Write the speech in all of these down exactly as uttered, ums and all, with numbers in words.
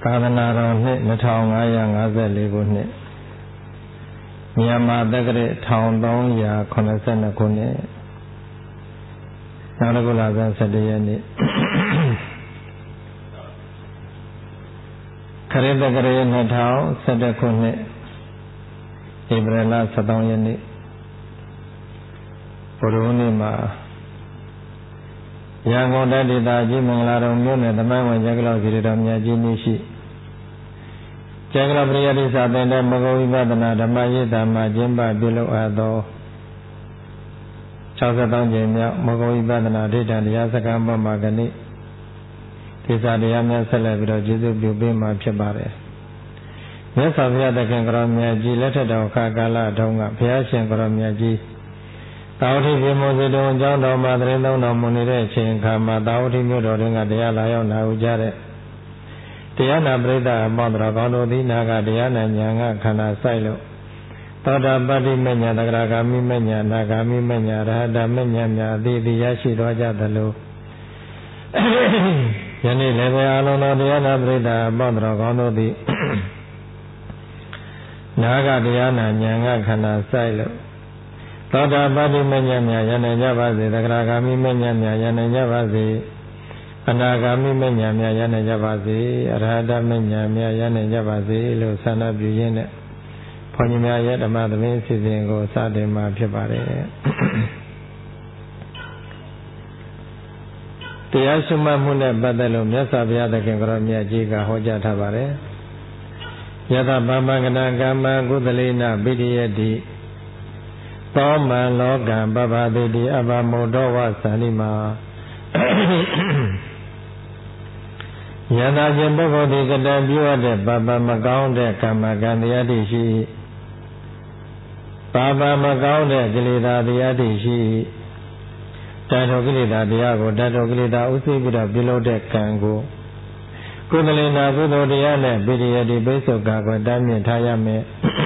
ကာသနာတော်နှစ်နှစ်ထောင်ငါးရာငါးဆယ်လေးခုနှစ်မြန်မာတက္ကရာတစ်ထောင်သုံးရာခုနှစ်ဆယ်နှစ်ခုနှစ်နောက်တစ်ခုလဆန်း၁၁ရက်နေ့ခရစ်တက္ကရာနှစ်ထောင်၁၁ခုနှစ်ဧပြီလ၁၃ရက်နေ့ဘုရားနေ့မှာရန်ကုန်တိုင်းဒေသကြီးမင်္ဂလာတော်မြို့နယ်သမိုင်းဝင်ကျက်ကလောက်စီတော်မြတ်ကြီးနေ့ရှိကျက်ကလောက်ပရိယတိစာသင်တဲ့မဂ္ဂဝိပဿနာဓမ္မရေးတာမှာကျင်းပပြုလုပ်အပ်သော၆၃ကြိမ်မြောက်မဂ္ဂဝိပဿနာဒိဋ္ဌံတရားစခန်းပေါ်မှာကနေ့ဒီစာတရားများဆက်လက်ပြီးတော့ကျေးဇူးပြုပေးမှာဖြစ်ပါတယ်။မြတ်စွာဘုရားသခင်ကရောမြတ်ကြီးလက်ထက်တော်ခါကာလတုန်းကဘုရားရှင်ကရောမြတ်ကြီးသာဝတိပြေမောစေတုံအကြောင်းတော်မှာတရင်သုံးတော်မူနေတဲ့အချိန်ခါမှာသာဝတိမြို့တော်တွင်ကတရားလာရောက်နာယူကြတဲ့တရားနာပရိသတ်အပေါင်းတော်ကောင်းတို့သည်နာကတရားနာဉာဏ်ကခန္ဓာဆိုင်လို့သောတာပတ္တိမဉ္ဇဏ်သဂရဂ ामि မဉ္ဇဏ်နာဂ ामि မဉ္ဇဏ်ရဟတမဉ္ဇဏ်များအသေးသေးရရှိတော်ကြသလိုယနေ့လည်းပဲအလုံးတော်တရားနာပရိသတ်အပေါင်းတော်ကောင်းတို့သည်နာကတရားနာဉာဏ်ကခန္ဓာဆိုင်လို့သောတာပတ္တိမဉ္ဇဏ်များယနိုင်ကြပါစေသဂရဂ ामि မဉ္ဇဏ်များယနိုင်ကြပါစေအနာဂ ामि မဉ္ဇဏ်များယနိုင်ကြပါစေအရဟတမဉ္ဇဏ်များယနိုင်ကြပါစေလို့ဆန္ဒပြုရင်းနဲ့ဘုန်းကြီးများရဲ့ဓမ္မသမင်းစီစဉ်ကိုစတင်မှာဖြစ်ပါတယ်တရားရှိမှတ်မှုနဲ့ပတ်သက်လို့မြတ်စွာဘုရားသခင်ကရောမြတ်ကြီးကဟောကြားထားပါတယ်ယသဗမ္မကနာကမ္မကုသလေနပိဋိယတိသောမံလောကံပပတိတိအဘမုဒ္ဒဝသန္တိမာယန္တာခြင်းပုဂ္ဂိုလ်ဒီကတံပြုအပ်တဲ့ပပမကောင်းတဲ့ကမ္မကံတရားတိရှိပပမကောင်းတဲ့ကိလေသာတရားတိရှိတတောကိလေသာတရားကိုတတောကိလေသာဥသိပြီးတော့ပြုလုပ်တဲ့ကံကိုကုသလေနာကုသိုလ်တရားနဲ့ပိဋိယတိပိဿုကာကိုတမ်းမြင့်ထားရမယ်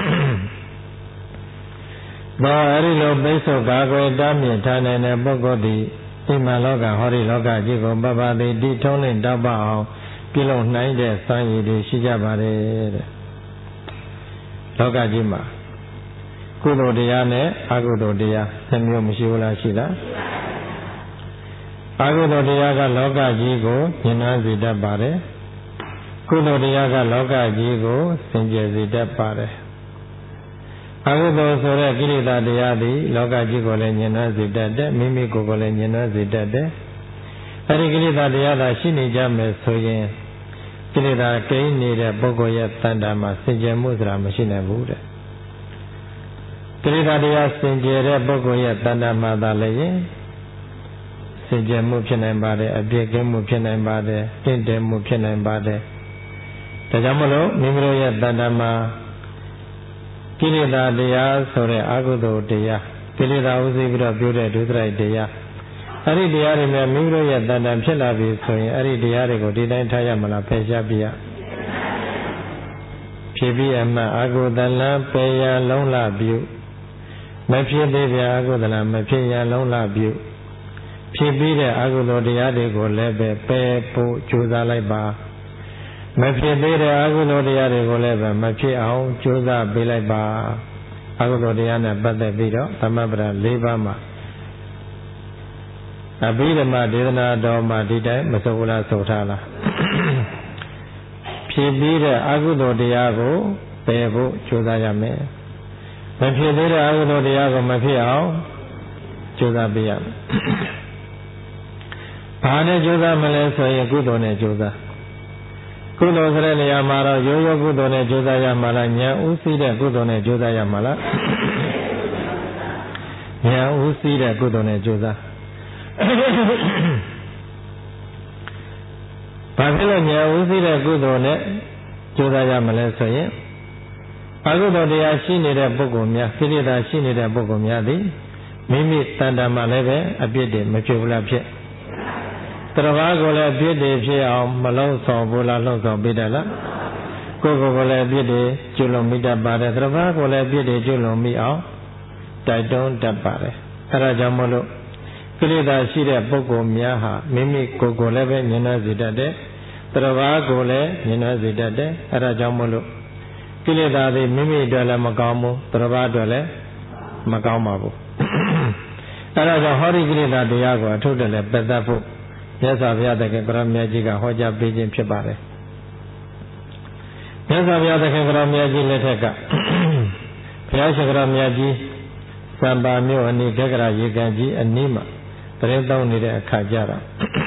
သောအဲဒီလိုပိဿုကာကိုတမ်းမြင့်ထားနိုင်တဲ့ပုဂ္ဂိုလ်သည်ဒီမှာလောကဟောဒီလောကကြီးကိုပပတိတိထုံးလင့်တောက်ပအောင်ပြုလုပ်နိုင်တဲ့စံရည်တွေရှိကြပါတယ်တဲ့လောကကြီးမှာကုသိုလ်တရားနဲ့အကုသိုလ်တရားနှစ်မျိုးမရှိဘူးလားရှိလားအကုသိုလ်တရားကလောကကြီးကိုညှဉ်းနှွမ်းစေတတ်ပါတယ်ကုသိုလ်တရားကလောကကြီးကိုစင်ကြယ်စေတတ်ပါတယ်အကုသိုလ်ဆိုတဲ့ကိလေသာတရားသည်လောကကြီးကိုလည်းညှဉ်းနှွမ်းစေတတ်တယ်မိမိကိုယ်ကိုလည်းညှဉ်းနှွမ်းစေတတ်တယ်အဲဒီကိလေသာတရားသာရှိနေကြမယ်ဆိုရင်ကိလေသာကိန်းနေတဲ့ပုဂ္ဂိုလ်ရဲ့တဏ္ဍာမှာစင်ကြယ်မှုဆိုတာမရှိနိုင်ဘူးတဲ့ကိလေသာတရားစင်ကြယ်တဲ့ပုဂ္ဂိုလ်ရဲ့တဏ္ဍာမှာသာလည်းစင်ကြယ်မှုဖြစ်နိုင်ပါတယ်အပြည့်ကင်းမှုဖြစ်နိုင်ပါတယ်တင့်တယ်မှုဖြစ်နိုင်ပါတယ်ဒါကြောင့်မလို့မိမိတို့ရဲ့တဏ္ဍာမှာကိလေသာတရားဆိုတဲ့အကုသိုလ်တရားကိလေသာဥသိပြီးတော့ပြုတဲ့ဒုစရိုက်တရားအဲ့ဒီတရားတွေနဲ့မိမိတို့ရဲ့တဏ္ဍာဖြစ်လာပြီဆိုရင်အဲ့ဒီတရားတွေကိုဒီတိုင်းထားရမလားဖယ်ရှားပြရဖြစ်ပြီးအမှအကုသလပေရလုံးလပြုမဖြစ်သေးဗျာအကုသလမဖြစ်ရလုံးလပြုဖြစ်ပြီးတဲ့အကုသိုလ်တရားတွေကိုလည်းပဲပယ်ဖို့ကြိုးစားလိုက်ပါမဖြစ်သေးတဲ့အကုသိုလ်တရားတွေကိုလည်းပဲမဖြစ်အောင်ကြိုးစားပေးလိုက်ပါအကုသိုလ်တရားနဲ့ပတ်သက်ပြီးတော့သမဗ္ဗရာ၄ပါးမှာအဘိဓမ္မာဒေသနာတော်မှာဒီတိုင်းမဆိုဘူးလားဆိုထားလားဖြစ်ပြီးတဲ့အကုသိုလ်တရားကိုပယ်ဖို့ကြိုးစားရမယ်မဖြစ်သေးတဲ့အကုသိုလ်တရားကိုမဖြစ်အောင်ကြိုးစားပေးရမယ်ဘာနဲ့ကြိုးစားမလဲဆိုရင်ကုသိုလ်နဲ့ကြိုးစားကုသိုလ်ဆိုတဲ့နေရာမှာတော့ရိုးရိုးကုသိုလ်နဲ့ကြိုးစားရမှာလားဉာဏ်ဥသိတဲ့ကုသိုလ်နဲ့ကြိုးစားရမှာလားဉာဏ်ဥသိတဲ့ကုသိုလ်နဲ့ကြိုးစားဘာဖြစ်လို့ဉာဏ်ဥသိတဲ့ကုသိုလ်နဲ့ကြိုးစားရမလဲဆိုရင်အကုသိုလ်တရားရှိနေတဲ့ပုဂ္ဂိုလ်များကိလေသာရှိနေတဲ့ပုဂ္ဂိုလ်များသည်မိမိတဏ္ဍာမှာလည်းပဲအပြစ်တွေမဖြစ်ဘူးလားဖြစ်တရဘာကိုလည်းအပြစ်တွေဖြစ်အောင်မလုံးဆောင်ဘူးလားလှုပ်ဆောင်ပေးတယ်လားကိုယ်ကိုယ်ကိုလည်းအပြစ်တွေကျွလွန်မိတတ်ပါတယ်တရဘာကိုလည်းအပြစ်တွေကျွလွန်မိအောင်တိုက်တွန်းတတ်ပါတယ်အဲဒါကြောင့်မို့လို့ကိလေသာရှိတဲ့ပုဂ္ဂိုလ်များဟာမိမိကိုယ်ကိုယ်လည်းပဲမြင်နှံ့စေတတ်တယ်တတော်ဘာကိုလည်းမြင်နှဲစေတတ်တယ်အဲ့ဒါကြောင့်မို့လို့ကိလေသာတွေမိမိအတွက်လည်းမကောင်းဘူးတော်ဘာအတွက်လည်းမကောင်းပါဘူးအဲ့ဒါကြောင့်ဟောဒီကိလေသာတရားကိုအထုတည်းလည်းပယ်တတ်ဖို့မြတ်စွာဘုရားသခင်ကရောမြတ်ကြီးကဟောကြားပေးခြင်းဖြစ်ပါတယ်မြတ်စွာဘုရားသခင်ကရောမြတ်ကြီးလက်ထက်ကဘုရားရှင်ကရောမြတ်ကြီးစံပါမြို့အနီးကကရာရေကန်ကြီးအနီးမှာတရင်တောင်းနေတဲ့အခါကြတာ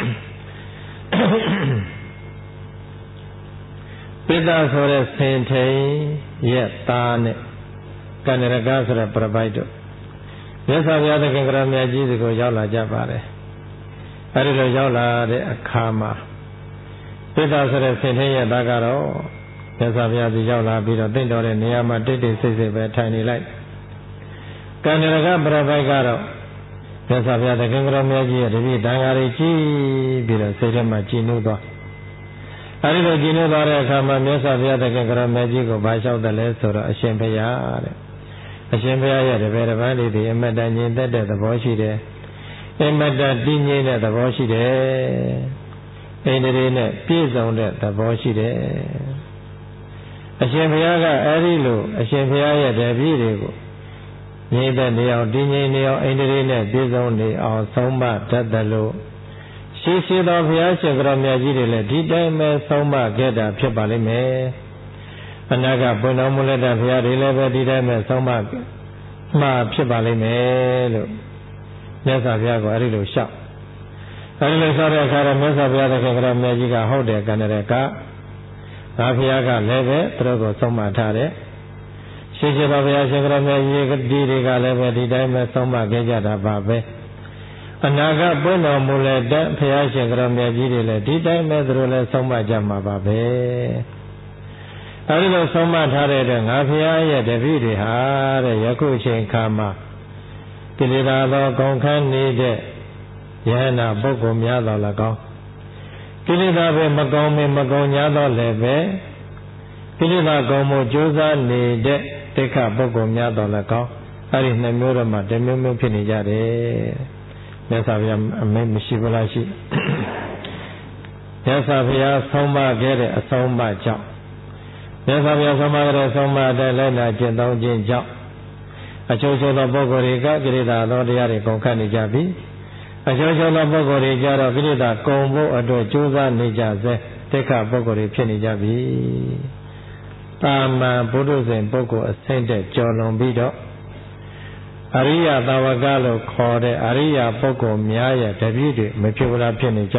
ပိဿဆိုတဲ့ဆင်ထိန်ရဲ့သားနဲ့ကန္နရကဆိုတဲ့ပြပိုက်တို့မြတ်စွာဘုရားသခင်ကရောမြတ်ကြီးကိုရောက်လာကြပါတယ်အဲဒီလိုရောက်လာတဲ့အခါမှာပိဿဆိုတဲ့ဆင်ထိန်ရဲ့သားကတော့မြတ်စွာဘုရားကြီးရောက်လာပြီးတော့တင့်တော်တဲ့နေရာမှာတိတ်တိတ်ဆိတ်ဆိတ်ပဲထိုင်နေလိုက်ကန္နရကပြပိုက်ကတော့မြတ်စွာဘုရားသခင်ကရောမြတ်ကြီးရဲ့တပည့်တန်ဃာတွေကြည့်ပြီးတော့စိတ်ထဲမှာကြည်နူးသွားအဲဒီလိုကြည်နူးသွားတဲ့အခါမှာမြတ်စွာဘုရားသခင်ကရောမြတ်ကြီးကိုဘာလျှောက်တယ်လဲဆိုတော့အရှင်ဘုရားတဲ့အရှင်ဘုရားရဲ့တပည့်တစ်ပါးလေးဒီအမတ္တငြိမ်သက်တဲ့သဘောရှိတယ်အမတ္တတည်ငြိမ်တဲ့သဘောရှိတယ်ဣန္ဒြေနဲ့ပြည့်စုံတဲ့သဘောရှိတယ်အရှင်ဘုရားကအဲဒီလိုအရှင်ဘုရားရဲ့တပည့်တွေကိုငြိမ်သက်နေအောင်တည်ငြိမ်နေအောင်ဣန္ဒြေနဲ့ပြည့်စုံနေအောင်ဆုံးမတတ်တယ်လို့ရှိရှိသောဘုရားရှင်ကရောမြတ်ကြီးတွေလည်းဒီတိုင်းပဲဆုံးမခဲ့တာဖြစ်ပါလိမ့်မယ်အနာကဘုန်းတော်မူလက်တဲ့ဘုရားတွေလည်းပဲဒီတိုင်းပဲဆုံးမမှာဖြစ်ပါလိမ့်မယ်လို့မြတ်စွာဘုရားကအဲဒီလိုလျှောက်အဲဒီလိုလျှောက်တဲ့အခါတော့မြတ်စွာဘုရားသခင်ကရောမြတ်ကြီးကဟုတ်တယ်ကန္နရကငါဘုရားကလည်းပဲသူတို့ကိုဆုံးမထားတယ်ရှိရှိသောဘုရားရှင်ကရောမြတ်ကြီးဒီတွေကလည်းပဲဒီတိုင်းပဲဆုံးမခဲ့ကြတာပါပဲအနာဂတ်ပွင့်တော်မူလက်တဲ့ဘုရားရှင်ကရောမြတ်ကြီးတွေလည်းဒီတိုင်းပဲသူတို့လည်းဆုံးမကြမှာပါပဲအဲဒီလိုဆုံးမထားတဲ့အတွက်ငါဘုရားရဲ့တပည့်တွေဟာတဲ့ယခုအချိန်ခါမှာကိလေသာသောဂုံခန်းနေတဲ့ယဟနာပုဂ္ဂိုလ်များတော်၎င်းကိလေသာပဲမကောင်းမမကောင်းညာတော့လည်းပဲကိလေသာကောင်းမှုကြိုးစားနေတဲ့တိခပုဂ္ဂိုလ်များတော်၎င်းအဲဒီနှစ်မျိုးတော့မှတမျိုးမျိုးဖြစ်နေကြတယ်မြတ်စွာဘုရားအမိန့်မရှိဘူးလားရှိမြတ်စွာဘုရားဆုံးမခဲ့တဲ့အဆုံးအမကြောင့်မြတ်စွာဘုရားဆုံးမခဲ့တဲ့အဆုံးအမတဲ့လည်းနာကျင့်သုံးခြင်းကြောင့်အချို့ချို့သောပုဂ္ဂိုလ်တွေကကိလေသာသောတရားတွေကုန်ခတ်နေကြပြီအချို့ချို့သောပုဂ္ဂိုလ်တွေကြတော့ကိလေသာကုန်ဖို့အတွက်ကြိုးစားနေကြစေတိခပုဂ္ဂိုလ်တွေဖြစ်နေကြပြီတာမန်ဘုဒ္ဓဇင်ပုဂ္ဂိုလ်အဆင့်တဲ့ကျော်လွန်ပြီးတော့အရိယသာဝကလို့ခေါ်တဲ့အရိယပုဂ္ဂိုလ်များရဲ့တပည့်တွေမဖြစ်ဘူးလားဖြစ်နေကြ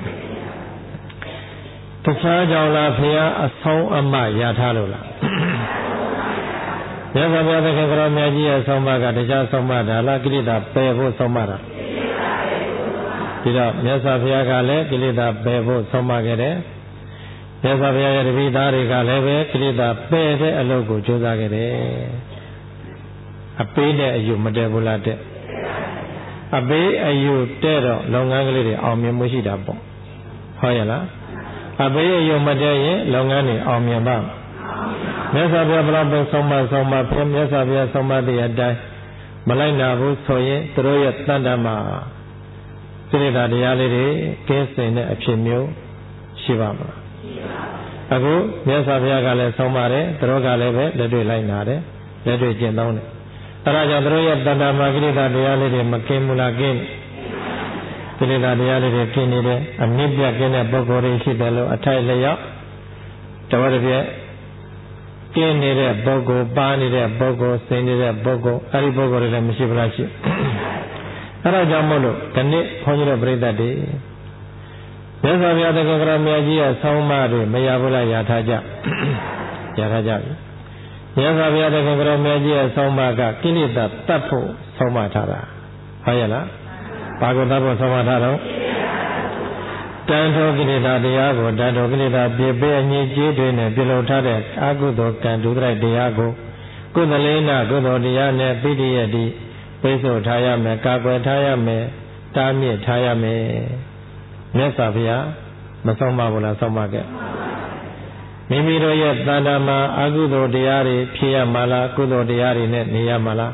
တခြားကြောင့်လားဘုရားအဆုံးအမရထားလို့လားမြတ်စွာဘုရားသခင်ကရောမြတ်ကြီးရဲ့ဆုံးမကတရားဆုံးမတာလားကိလေသာပယ်ဖို့ဆုံးမတာဒီတော့မြတ်စွာဘုရားကလည်းကိလေသာပယ်ဖို့ဆုံးမခဲ့တယ်မြတ်စွာဘုရားရဲ့တပည့်သားတွေကလည်းပဲကိလေသာပယ်တဲ့အလုပ်ကိုကြိုးစားခဲ့တယ်အပေးတဲ့အယူမတည့်ဘူးလားတဲ့အပေးအယူတဲ့တော့လုပ်ငန်းကလေးတွေအောင်မြင်မှုရှိတာပေါ့ဟုတ်ရဲ့လားအပေးအယူမတည့်ရင်လုပ်ငန်းတွေအောင်မြင်ပါမြတ်စွာဘုရားဘုရားဆုံးမဆုံးမပြမြတ်စွာဘုရားဆုံးမတဲ့အတိုင်းမလိုက်နာဘူးဆိုရင်သူတို့ရဲ့တဏ္ဍာမှာစိတ္တတရားလေးတွေကင်းစင်တဲ့အဖြစ်မျိုးရှိပါမလားအခုမြတ်စွာဘုရားကလည်းဆုံးမတယ်သူတို့ကလည်းပဲလက်တွေ့လိုက်နာတယ်လက်တွေ့ကျင့်သုံးတယ်အဲဒါကြောင့်သူတို့ရဲ့တဏ္ဍာမှာကိလေသာတရားလေးတွေမကင်းဘူးလားကင်းကိလေသာတရားလေးတွေကင်းနေတယ်အမြင့်ပြတ်ကင်းတဲ့ပုဂ္ဂိုလ်တွေရှိတယ်လို့အထိုက်လျောက်တဝရပြည့်ကင်းနေတဲ့ပုဂ္ဂိုလ်ပါနေတဲ့ပုဂ္ဂိုလ်စိန်နေတဲ့ပုဂ္ဂိုလ်အဲဒီပုဂ္ဂိုလ်တွေလည်းမရှိဘူးလားရှိအဲဒါကြောင့်မို့လို့ဒီနေ့ခွန်ကြီးတို့ပြိဿတ်တွေမြတ်စွာဘုရားတက္ကရာမြတ်ကြီးရဲ့ဆောင်းမတွေမရဘူးလားရထားကြရထားကြပြီမြတ်စွာဘုရားတက္ကရာမြတ်ကြီးရဲ့ဆောင်းမကကိလေသာတတ်ဖို့ဆောင်းမထားတာဟုတ်ရဲ့လားဘာကိုတတ်ဖို့ဆောင်းမထားတော့တန်ထောကိလေသာတရားကိုတန်ထောကိလေသာပြည့်ပြည့်အငြိကျေးတွေနဲ့ပြုလုပ်ထားတဲ့အကုသိုလ်ကံဒုဒရိုက်တရားကိုကုသလေနာကုသိုလ်တရားနဲ့ပိဋိယတိပိစုထားရမယ်ကာကွယ်ထားရမယ်တားမြစ်ထားရမယ်မြတ်စွာဘုရားမဆုံးမဘူးလားဆုံးမခဲ့မိမိတို့ရဲ့တဏ္ဍာမှာအကုသိုလ်တရားတွေဖြစ်ရမှာလားကုသိုလ်တရားတွေနဲ့နေရမှာလား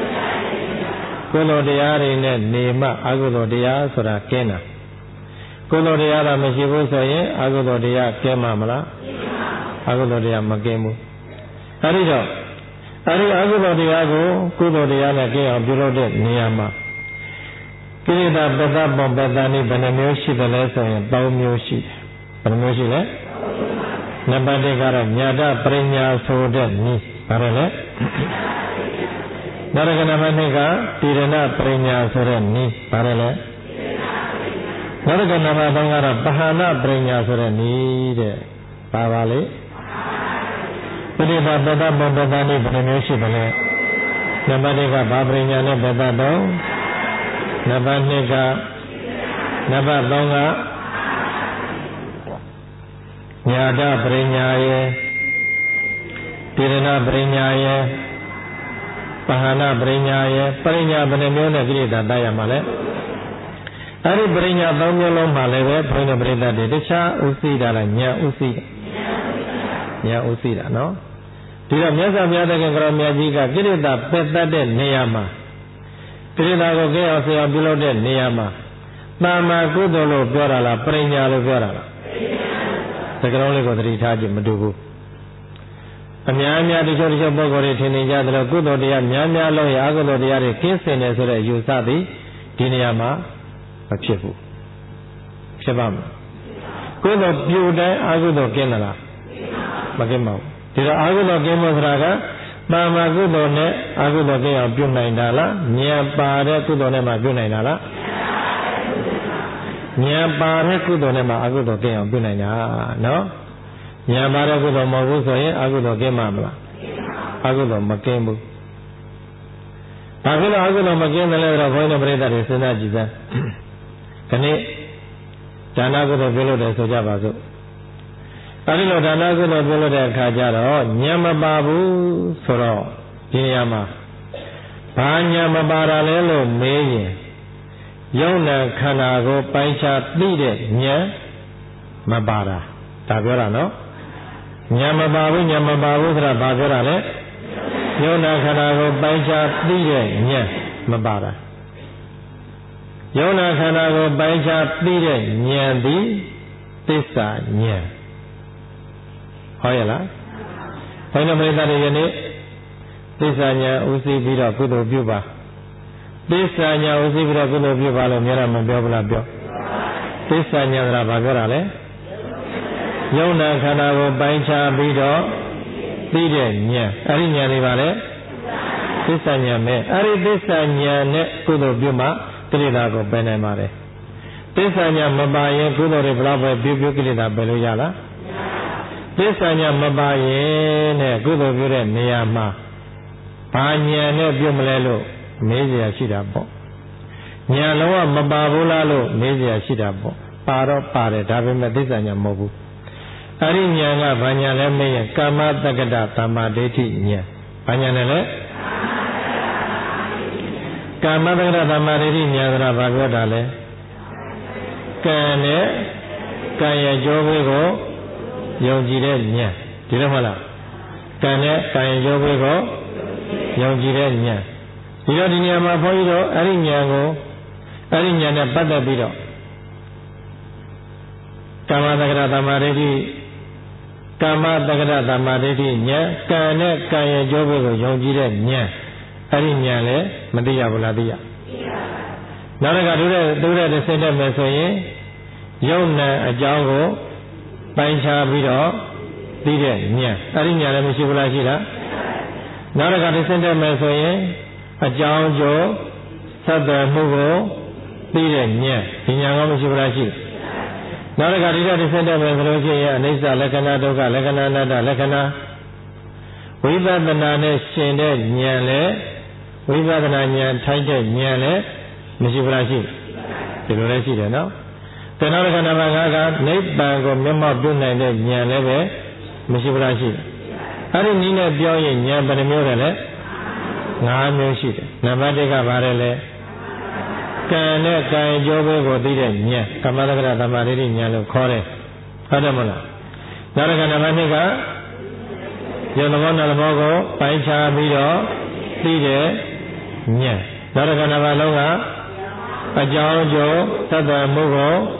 ကုသိုလ်တရားတွေနဲ့နေမှအကုသိုလ်တရားဆိုတာကင်းတာကုကုသိုလ်တရားသာမရှိဘူးဆိုရင်အကုသိုလ်တရားကင်းမှာမလားအကုသိုလ်တရားမကင်းဘူးအဲဒီတော့အဲဒီအကုသိုလ်တရားကိုကုသိုလ်တရားနဲ့ကင်းအောင်ပြုလုပ်တဲ့နေရာမှာကိလေသာပတ္တပုံပတ္တနိဘယ်နှမျိုးရှိတယ်လဲဆိုရင်၃မျိုးရှိတယ်ဘယ်နှမျိုးရှိလဲနံပါတ်တစ်ကတော့ညာတပရိညာဆိုတဲ့နည်းဘာလဲလဲနောက်တစ်ခါနံပါတ်နှစ်ကတိရဏပရိညာဆိုတဲ့နည်းဘာလဲလဲနောက်တစ်ခါနံပါတ်သုံးကတော့ပဟာနပရိညာဆိုတဲ့နည်းတဲ့ပါပါလေပရိသတ်ပတ္တပုံပတ္တနိဘယ်နှမျိုးရှိတယ်လဲနံပါတ်တစ်ကဘာပရိညာနဲ့ပတ္တတော့နံပါတ်နှစ်ကနံပါတ်သုံးကညာတပရိညာယေတိရဏပရိညာယေပဟာနပရိညာယေပရိညာဘယ်နှမျိုးနဲ့ကိလေသာတတ်ရမှာလဲအဲဒီပရိညာသုံးမျိုးလုံးမှာလည်းပဲဘုန်းကြီးပရိသတ်တွေတခြားဥသိတာလားညာဥသိညာဥသိတာနော်ဒီတော့မြတ်စွာဘုရားသခင်ကရောမြတ်ကြီးကကိလေသာပယ်တတ်တဲ့နေရာမှာကိလေသာကိုကင်းအောင်ဆရာပြုလုပ်တဲ့နေရာမှာတာမကုသိုလ်လို့ပြောတာလားပရိညာလို့ပြောတာလားစကားလုံးလေးကိုသတိထားကြည့်မတူဘူးအများအများတချို့တချို့ပုဂ္ဂိုလ်တွေထင်နေကြသလိုကုသိုလ်တရားများများလို့ရအကုသိုလ်တရားတွေကင်းစင်တယ်ဆိုတဲ့ယူဆသည်ဒီနေရာမှာမဖြစ်ဘူးဖြစ်ပါ့မလားကုသိုလ်ပြုတိုင်းအကုသိုလ်ကင်းသလားမကင်းပါဘူးဒီတော့အကုသိုလ်ကင်းဖို့ဆိုတာကတာမကုသိုလ်နဲ့အကုသိုလ်ကင်းအောင်ပြုနိုင်တာလားဉာဏ်ပါတဲ့ကုသိုလ်နဲ့မှပြုနိုင်တာလားဉာဏ်ပါတဲ့ကုသိုလ်နဲ့မှအကုသိုလ်ကင်းအောင်ပြုနိုင်တာနော်ဉာဏ်ပါတဲ့ကုသိုလ်မဟုတ်ဘူးဆိုရင်အကုသိုလ်ကင်းမှာမလားအကုသိုလ်မကင်းဘူးဘာဖြစ်လို့အကုသိုလ်မကင်းတယ်လဲဆိုတော့ဘုန်းကြီးတို့ပြိဿတွေစဉ်းစားကြည့်စမ်းခဏဒါနကုသိုလ်ပြုလုပ်တယ်ဆိုကြပါစို့အဲဒီလိုဒါနကုသိုလ်ပြုလုပ်တဲ့အခါကျတော့ဉာဏ်မပါဘူးဆိုတော့ဒီနေရာမှာဘာဉာဏ်မပါတာလဲလို့မေးရင်ယုံနာခန္ဓာကိုပိုင်းခြားသိတဲ့ဉာဏ်မပါတာဒါပြောတာနော်ဉာဏ်မပါဘူးဉာဏ်မပါဘူးဆိုတာဘာပြောတာလဲယုံနာခန္ဓာကိုပိုင်းခြားသိတဲ့ဉာဏ်မပါတာယုံနာခန္ဓာကိုပိုင်းခြားသိတဲ့ဉာဏ်သည်သစ္စာဉာဏ်ဟောရလားဘုန်းတော်ပရိသတ်တွေယနေ့သစ္စာဉာဏ်ဥသိပြီးတော့ကုသိုလ်ပြုပါသစ္စာဉာဏ်ဥသိပြီးတော့ကုသိုလ်ပြုပါလို့များတာမပြောဘူးလားပြောသစ္စာဉာဏ်ဆိုတာဘာပြောတာလဲယုံနာခန္ဓာကိုပိုင်းခြားပြီးတော့သိတဲ့ဉာဏ်အဲ့ဒီဉာဏ်လေးပါလေသစ္စာဉာဏ်ပဲအဲ့ဒီသစ္စာဉာဏ်နဲ့ကုသိုလ်ပြုမှကိလေသာကိုပယ်နိုင်ပါတယ်သစ္စာဉာဏ်မပါရင်ကုသိုလ်တွေဘယ်တော့ပဲပြုပြုကိလေသာပယ်လို့ရလားသစ္စာဉာဏ်မပါရင်နဲ့ကုသိုလ်ပြုတဲ့နေရာမှာဘာဉာဏ်နဲ့ပြုမလဲလို့မေးเสียရှိတာပေါ့ဉာဏ်လုံးဝမပါဘူးလားလို့မေးเสียရှိတာပေါ့ပါတော့ပါတယ်ဒါပေမဲ့သစ္စာဉာဏ်မဟုတ်ဘူးအဲ့ဒီဉာဏ်ကဘာဉာဏ်လဲမေးရင်ကာမတက္ကတသမ္မာဒိဋ္ဌိဉာဏ်ဘာဉာဏ်လဲလဲကာမတက္ကတသမ္မာဒိဋ္ဌိဉာဏ်ဆိုတာဘာပြောတာလဲကံနဲ့ကံရဲ့ကျိုးဝေးကိုယုံကြည်တဲ့ဉာဏ်ဒီလိုမဟုတ်လားကံနဲ့ကံရဲ့ကျိုးဝေးကိုယုံကြည်တဲ့ဉာဏ်ဒီတော့ဒီနေရာမှာဘုန်းကြီးတို့အဲ့ဒီဉာဏ်ကိုအဲ့ဒီဉာဏ်နဲ့ပတ်သက်ပြီးတော့ကာမတက္ကတသမ္မာဒိဋ္ဌိကာမတက္ကတသမ္မာဒိဋ္ဌိဉာဏ်ကံနဲ့ကံရဲ့ကျိုးကိုယုံကြည်တဲ့ဉာဏ်အဲ့ဒီဉာဏ်လည်းမသိရဘူးလားသိရနောက်တစ်ခါတို့တဲ့တို့တဲ့ဆင်းတတ်မယ်ဆိုရင်ယုံနာအကြောင်းကိုပိုင်းခြားပြီးတော့သိတဲ့ဉာဏ်အဲ့ဒီဉာဏ်လည်းမရှိဘူးလားရှိတာနောက်တစ်ခါဆင်းတတ်မယ်ဆိုရင်အကြောင်းကျိုးဆက်သွယ်မှုကိုသိတဲ့ဉာဏ်ဒီဉာဏ်ကမရှိဘူးလားရှိနောက်တစ်ခါဒီတော့ဆင်းတတ်မယ်ဆိုလို့ရှိရင်အနိစ္စလက္ခဏာဒုက္ခလက္ခဏာအနတ္တလက္ခဏာဝိပဿနာနဲ့ရှင်တဲ့ဉာဏ်လည်းဝိပဿနာဉာဏ်ထိုက်တဲ့ဉာဏ်လည်းမရှိဘူးလားရှိဒီလိုလည်းရှိတယ်နော်တဏှာခန္ဓာမှာငါကနိဗ္ဗာန်ကိုမျက်မှောက်ပြုနိုင်တဲ့ဉာဏ်လည်းပဲမရှိဘူးလားရှိအဲ့ဒီနည်းနဲ့ပြောရင်ဉာဏ်ဘယ်နှမျိုးလဲလဲငါးမျိုးရှိတယ်နံပါတ်တစ်ကဘာလဲလဲကံနဲ့ကံအကျိုးပဲကိုသိတဲ့ဉာဏ်ကမ္မတက္ကရသမ္မာဒိဋ္ဌိဉာဏ်လို့ခေါ်တယ်ဟုတ်တယ်မလားနောက်တစ်ခါနံပါတ်နှစ်ကယုံသဘောနာသဘောကိုပိုင်းခြားပြီးတော့သိတဲ့ဉာဏ်နောက်တစ်ခါနံပါတ်လုံးကအကြောင်းအကျိုးသတ္တမှုကို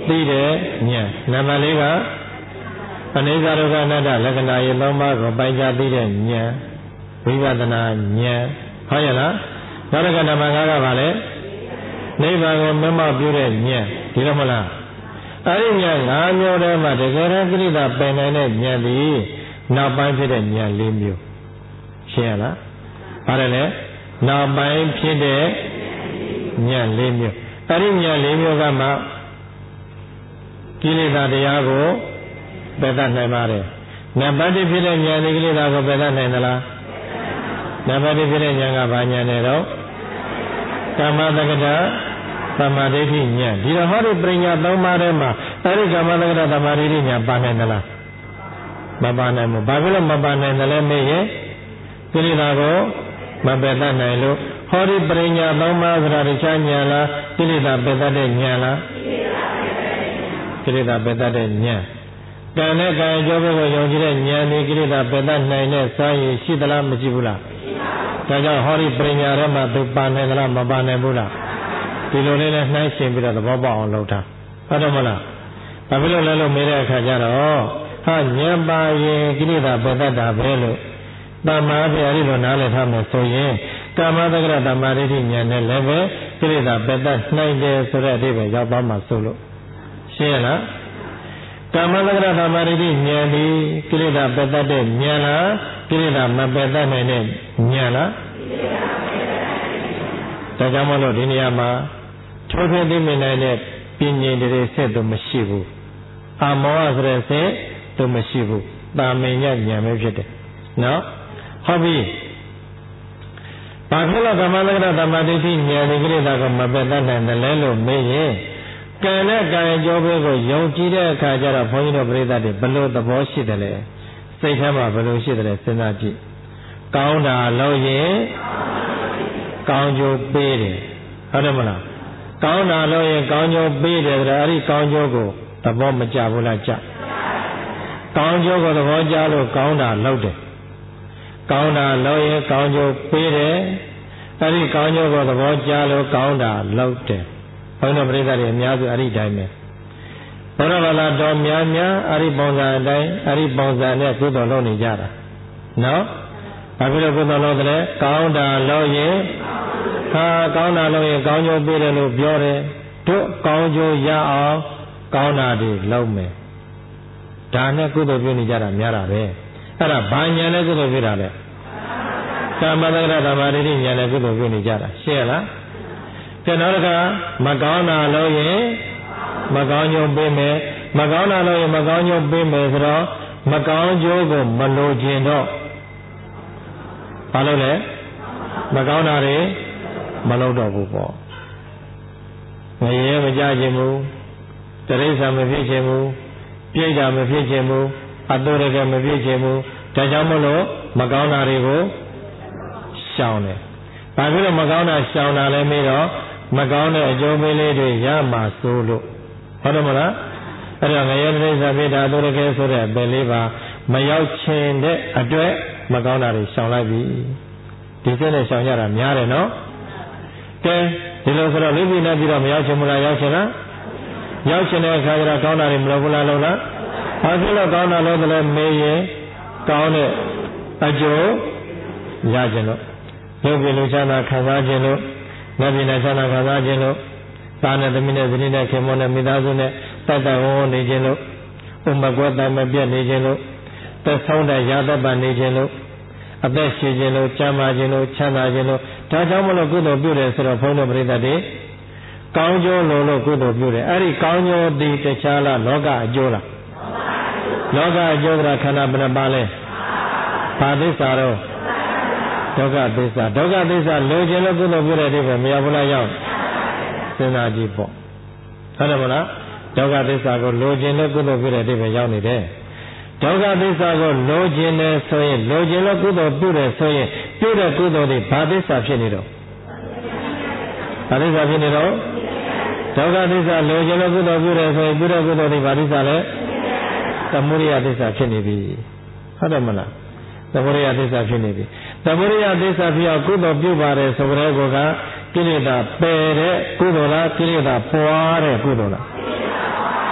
သိတဲ့ဉာဏ်နံပါတ်လေးကအနိစ္စဒုက္ခအနတ္တလက္ခဏာရဲ့သုံးပါးကိုပိုင်ခြားသိတဲ့ဉာဏ်ဝိပဿနာဉာဏ်ဟုတ်ရဲ့လားနောက်တစ်ခါနံပါတ်ငါးကပါလေနိဗ္ဗာန်ကိုမမောက်ပြုတဲ့ဉာဏ်ဒီလိုမလားအဲ့ဒီဉာဏ်၅မျိုးတည်းမှာတကယ်တမ်းကိရိတာပင်နိုင်တဲ့ဉာဏ်ဒီနောက်ပိုင်းဖြစ်တဲ့ဉာဏ်၄မျိုးရှင်းရလားပါတယ်လေနောက်ပိုင်းဖြစ်တဲ့ဉာဏ်၄မျိုးအဲ့ဒီဉာဏ်၄မျိုးကမှကိလေသာတရားကိုပယ်တတ်နိုင်ပါတယ်နံပါတ်တစ်ဖြစ်တဲ့ဉာဏ်ဒီကိလေသာကိုပယ်တတ်နိုင်သလားနံပါတ်တစ်ဖြစ်တဲ့ဉာဏ်ကဘာဉာဏ်လဲတော့ကမ္မတက္ကတာသမာဓိဋ္ဌိဉာဏ်ဒီတော့ဟောဒီပညာသုံးပါးထဲမှာအဲဒီကမ္မတက္ကတာသမာဓိဋ္ဌိဉာဏ်ပါနိုင်သလားမပါနိုင်ဘူးဘာဖြစ်လို့မပါနိုင်တယ်လဲမေးရင်ကိလေသာကိုမပယ်တတ်နိုင်လို့ဟောဒီပညာသုံးပါးဆိုတာတခြားဉာဏ်လားကိလေသာပယ်တတ်တဲ့ဉာဏ်လားကိလေသာပယ်တတ်တဲ့ဉာဏ်ကံနဲ့ကံအကျိုးကိုယုံကြည်တဲ့ဉာဏ်ဒီကိလေသာပယ်တတ်နိုင်တဲ့စာရည်ရှိသလားမရှိဘူးလားဒါကြောင့်ဟောဒီပညာထဲမှာသူပါနိုင်သလားမပါနိုင်ဘူးလားဒီလိုလေးနဲ့နှိုင်းရှင်ပြီးတော့သဘောပေါက်အောင်လုပ်တာဟုတ်တယ်မလားဘာဖြစ်လို့လဲလို့မေးတဲ့အခါကျတော့ဟာဉာဏ်ပါရင်ကိလေသာပယ်တတ်တာပဲလို့တမ္မာပြအဲဒီလိုနားလည်ထားမယ်ဆိုရင်ကာမတက္ကရာတမ္မာဒိဋ္ဌိဉာဏ်နဲ့လည်းပဲကိလေသာပယ်တတ်နိုင်တယ်ဆိုတဲ့အဓိပ္ပာယ်ရောက်သွားမှဆိုလို့ရှင်းရလားကာမတက္ကရာတမ္မာဒိဋ္ဌိဉာဏ်ဒီကိလေသာပယ်တတ်တဲ့ဉာဏ်လားကိလေသာမပယ်တတ်နိုင်တဲ့ဉာဏ်လားဒါကြောင့်မလို့ဒီနေရာမှာထိုးထွင်းသိမြင်နိုင်တဲ့ပညာတွေဆက်တော့မရှိဘူးအာမောဟဆိုတဲ့ဆက်တော့မရှိဘူးတာမင်ညဉာဏ်ပဲဖြစ်တယ်နော်ဟုတ်ပြီဘာဖြစ်လို့ကမ္မလက္ခဏာတမ္မာဒိဋ္ဌိဉာဏ်ဒီကိလေသာကိုမပယ်တတ်နိုင်တယ်လဲလို့မေးရင်ကံနဲ့ကံအကျိုးပဲကိုယုံကြည်တဲ့အခါကျတော့ဘုန်းကြီးတို့ပြိဿတွေဘလို့သဘောရှိတယ်လဲစိတ်ထဲမှာဘလို့ရှိတယ်လဲစဉ်းစားကြည့်ကောင်းတာလို့ရင်ကောင်းကျိုးပေးတယ်ဟုတ်တယ်မလားကောင်းတာလို့ရင်ကောင်းကျိုးပေးတယ်ဆိုတော့အဲ့ဒီကောင်းကျိုးကိုသဘောမကျဘူးလားကျကောင်းကျိုးကိုသဘောကျလို့ကောင်းတာလုပ်တယ်ကောင်းတာလို့ရင်ကောင်းကျိုးပေးတယ်အဲ့ဒီကောင်းကျိုးကိုသဘောကျလို့ကောင်းတာလုပ်တယ်ဘုန်းတော်ပရိသတ်တွေအများစုအဲ့ဒီတိုင်းပဲဘုရားဘာသာတော်များများအဲ့ဒီပုံစံအတိုင်းအဲ့ဒီပုံစံနဲ့ကုသိုလ်လုပ်နေကြတာနော်ဘာဖြစ်လို့ကုသိုလ်လုပ်တယ်ကောင်းတာလို့ရင်ဟာကောင်းတာလို့ရင်ကောင်းကျိုးပေးတယ်လို့ပြောတယ်တို့ကောင်းကျိုးရအောင်ကောင်းတာတွေလုပ်မယ်ဒါနဲ့ကုသိုလ်ပြုနေကြတာများတာပဲအဲ့ဒါဘာညာနဲ့ကုသိုလ်ပြုတာလဲကာမတက္ကရာသမာဓိညာနဲ့ကုသိုလ်ပြုနေကြတာရှင်းရလားကျန်တော့ကမကောင်းတာလို့ရင်မကောင်းကျိုးပေးမယ်မကောင်းတာလို့ရင်မကောင်းကျိုးပေးမယ်ဆိုတော့မကောင်းကျိုးကိုမလိုချင်တော့ဘာလို့လဲမကောင်းတာတွေမလုပ်တော့ဘူးပေါ့ငရဲမကြခြင်းဘူးတရိစ္ဆာန်မဖြစ်ခြင်းဘူးပြိတ္တာမဖြစ်ခြင်းဘူးအတုရကမဖြစ်ခြင်းဘူးဒါကြောင့်မလို့မကောင်းတာတွေကိုရှောင်တယ်ဘာဖြစ်လို့မကောင်းတာရှောင်တာလဲမေးတော့မကောင်းတဲ့အကျိုးပေးလေးတွေရမှာစိုးလို့ဟုတ်တယ်မလားအဲ့တော့ငရဲတရိစ္ဆာန်ပြိတ္တာအတုရကဆိုတဲ့အပယ်လေးပါမရောက်ချင်တဲ့အတွက်မကောင်းတာတွေရှောင်လိုက်ပြီဒီစိတ်နဲ့ရှောင်ရတာများတယ်နော်ကဲဒီလိုဆိုတော့လိပိနဲ့ပြီးတော့မရောက်ချင်ဘူးလားရောက်ချင်လားရောက်ချင်တဲ့အခါကျတော့ကောင်းတာတွေမလုပ်ဘူးလားလုပ်လားဘာဖြစ်လို့ကောင်းတာလို့လဲမေးရင်ကောင်းတဲ့အကျိုးရခြင်းလို့ရုပ်ပြလူချမ်းသာခံစားခြင်းလို့နတ်ပြည်နဲ့ချမ်းသာခံစားခြင်းလို့သာနဲ့သမီးနဲ့ဇနီးနဲ့ခင်မွန်းနဲ့မိသားစုနဲ့တတ်တတ်ဝန်းဝန်းနေခြင်းလို့ဥမကွက်တမပြတ်နေခြင်းလို့သက်ဆုံးတဲ့ရာသက်ပံနေခြင်းလို့အသက်ရှင်ခြင်းလို့ကျမ်းမာခြင်းလို့ချမ်းသာခြင်းလို့ဒါကြောင့်မလို့ကုသိုလ်ပြုတယ်ဆိုတော့ဘုန်းတော်ပရိသတ်တွေကောင်းကျိုးလို့လို့ကုသိုလ်ပြုတယ်အဲ့ဒီကောင်းကျိုးဒီတခြားလားလောကအကျိုးလားလောကအကျိုးကခန္ဓာဘယ်နှပါလဲဘာသစ္စာတော့ဒုက္ခသစ္စာဒုက္ခသစ္စာလိုချင်လို့ကုသိုလ်ပြုတဲ့အိဗယ်မရဘူးလားရောက်စဉ်းစားကြည့်ပေါ့ဟုတ်တယ်မလားဒုက္ခသစ္စာကိုလိုချင်လို့ကုသိုလ်ပြုတဲ့အိဗယ်ရောက်နေတယ်ဒုက္ခသစ္စာကိုလိုချင်တယ်ဆိုရင်လိုချင်လို့ကုသိုလ်ပြုတယ်ဆိုရင်ပြုတဲ့ကုသိုလ်တွေဘာသစ္စာဖြစ်နေတော့ဘာသစ္စာဖြစ်နေတော့ဒုက္ခသစ္စာလိုချင်လို့ကုသိုလ်ပြုတယ်ဆိုရင်ပြုတဲ့ကုသိုလ်တွေဘာသစ္စာလဲသမုဒိယသစ္စာဖြစ်နေပြီဟုတ်တယ်မလားသမုဒိယသစ္စာဖြစ်နေပြီသမုဒိယသစ္စာဖြစ်အောင်ကုသိုလ်ပြုပါတယ်ဆိုကြတဲ့ကောကိလေသာပယ်တဲ့ကုသိုလ်လားကိလေသာပွားတဲ့ကုသိုလ်လား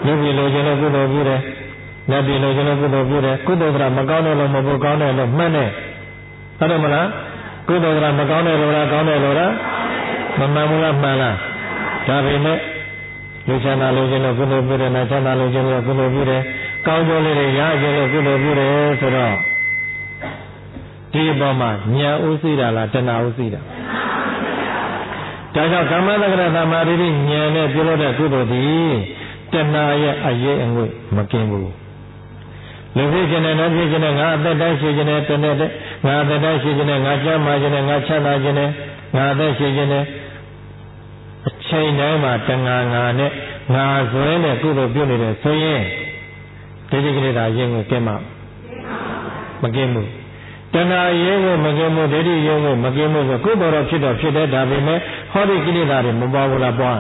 လူပြည်လိုချင်လို့ကုသိုလ်ပြုတယ်နတ်ပြည်လိုချင်လို့ကုသိုလ်ပြုတယ်ကုသိုလ်ကမကောင်းတယ်လို့မဟုတ်ကောင်းတယ်လို့မှတ်နေဟုတ်တယ်မလားကုသိုလ်ကမကောင်းတယ်လို့လားကောင်းတယ်လို့လားမမှန်ဘူးလားမှန်လားဒါပေမဲ့လူချမ်းသာလိုချင်လို့ကုသိုလ်ပြုတယ်နတ်ချမ်းသာလိုချင်လို့ကုသိုလ်ပြုတယ်ကောင်းကျိုးလေးတွေရချင်လို့ကုသိုလ်ပြုတယ်ဆိုတော့ဒီအပေါ်မှာဉာဏ်ဥသိတာလားတဏှာဥသိတာဒါကြောင့်ကာမတက္ကရသမာဓိဉာဏ်နဲ့ပြုလို့တဲ့ကုသိုလ်ဒီတဏှာရဲ့အရေးအငွေ့မကင်းဘူးလူဖြစ်ခြင်းနဲ့နတ်ဖြစ်ခြင်းနဲ့ငါအသက်တိုင်းရှိခြင်းနဲ့တနေ့တည်းငါအသက်တိုင်းရှိခြင်းနဲ့ငါကျမ်းမာခြင်းနဲ့ငါချမ်းသာခြင်းနဲ့ငါအသက်ရှိခြင်းနဲ့အချိန်တိုင်းမှာတဏှာငါနဲ့ငါဇွဲနဲ့ကုသိုလ်ပြုနေတယ်ဆိုရင်ဒီဒီကလေးသာရင်ကိုကင်းမှာမကင်းဘူးတဏှာရင်ကိုမကင်းဘူးဒိဋ္ဌိရင်ကိုမကင်းဘူးဆိုကုသိုလ်တော့ဖြစ်တော့ဖြစ်တယ်ဒါပေမဲ့ဟောဒီကိလေသာတွေမပေါ်ဘူးလားပွား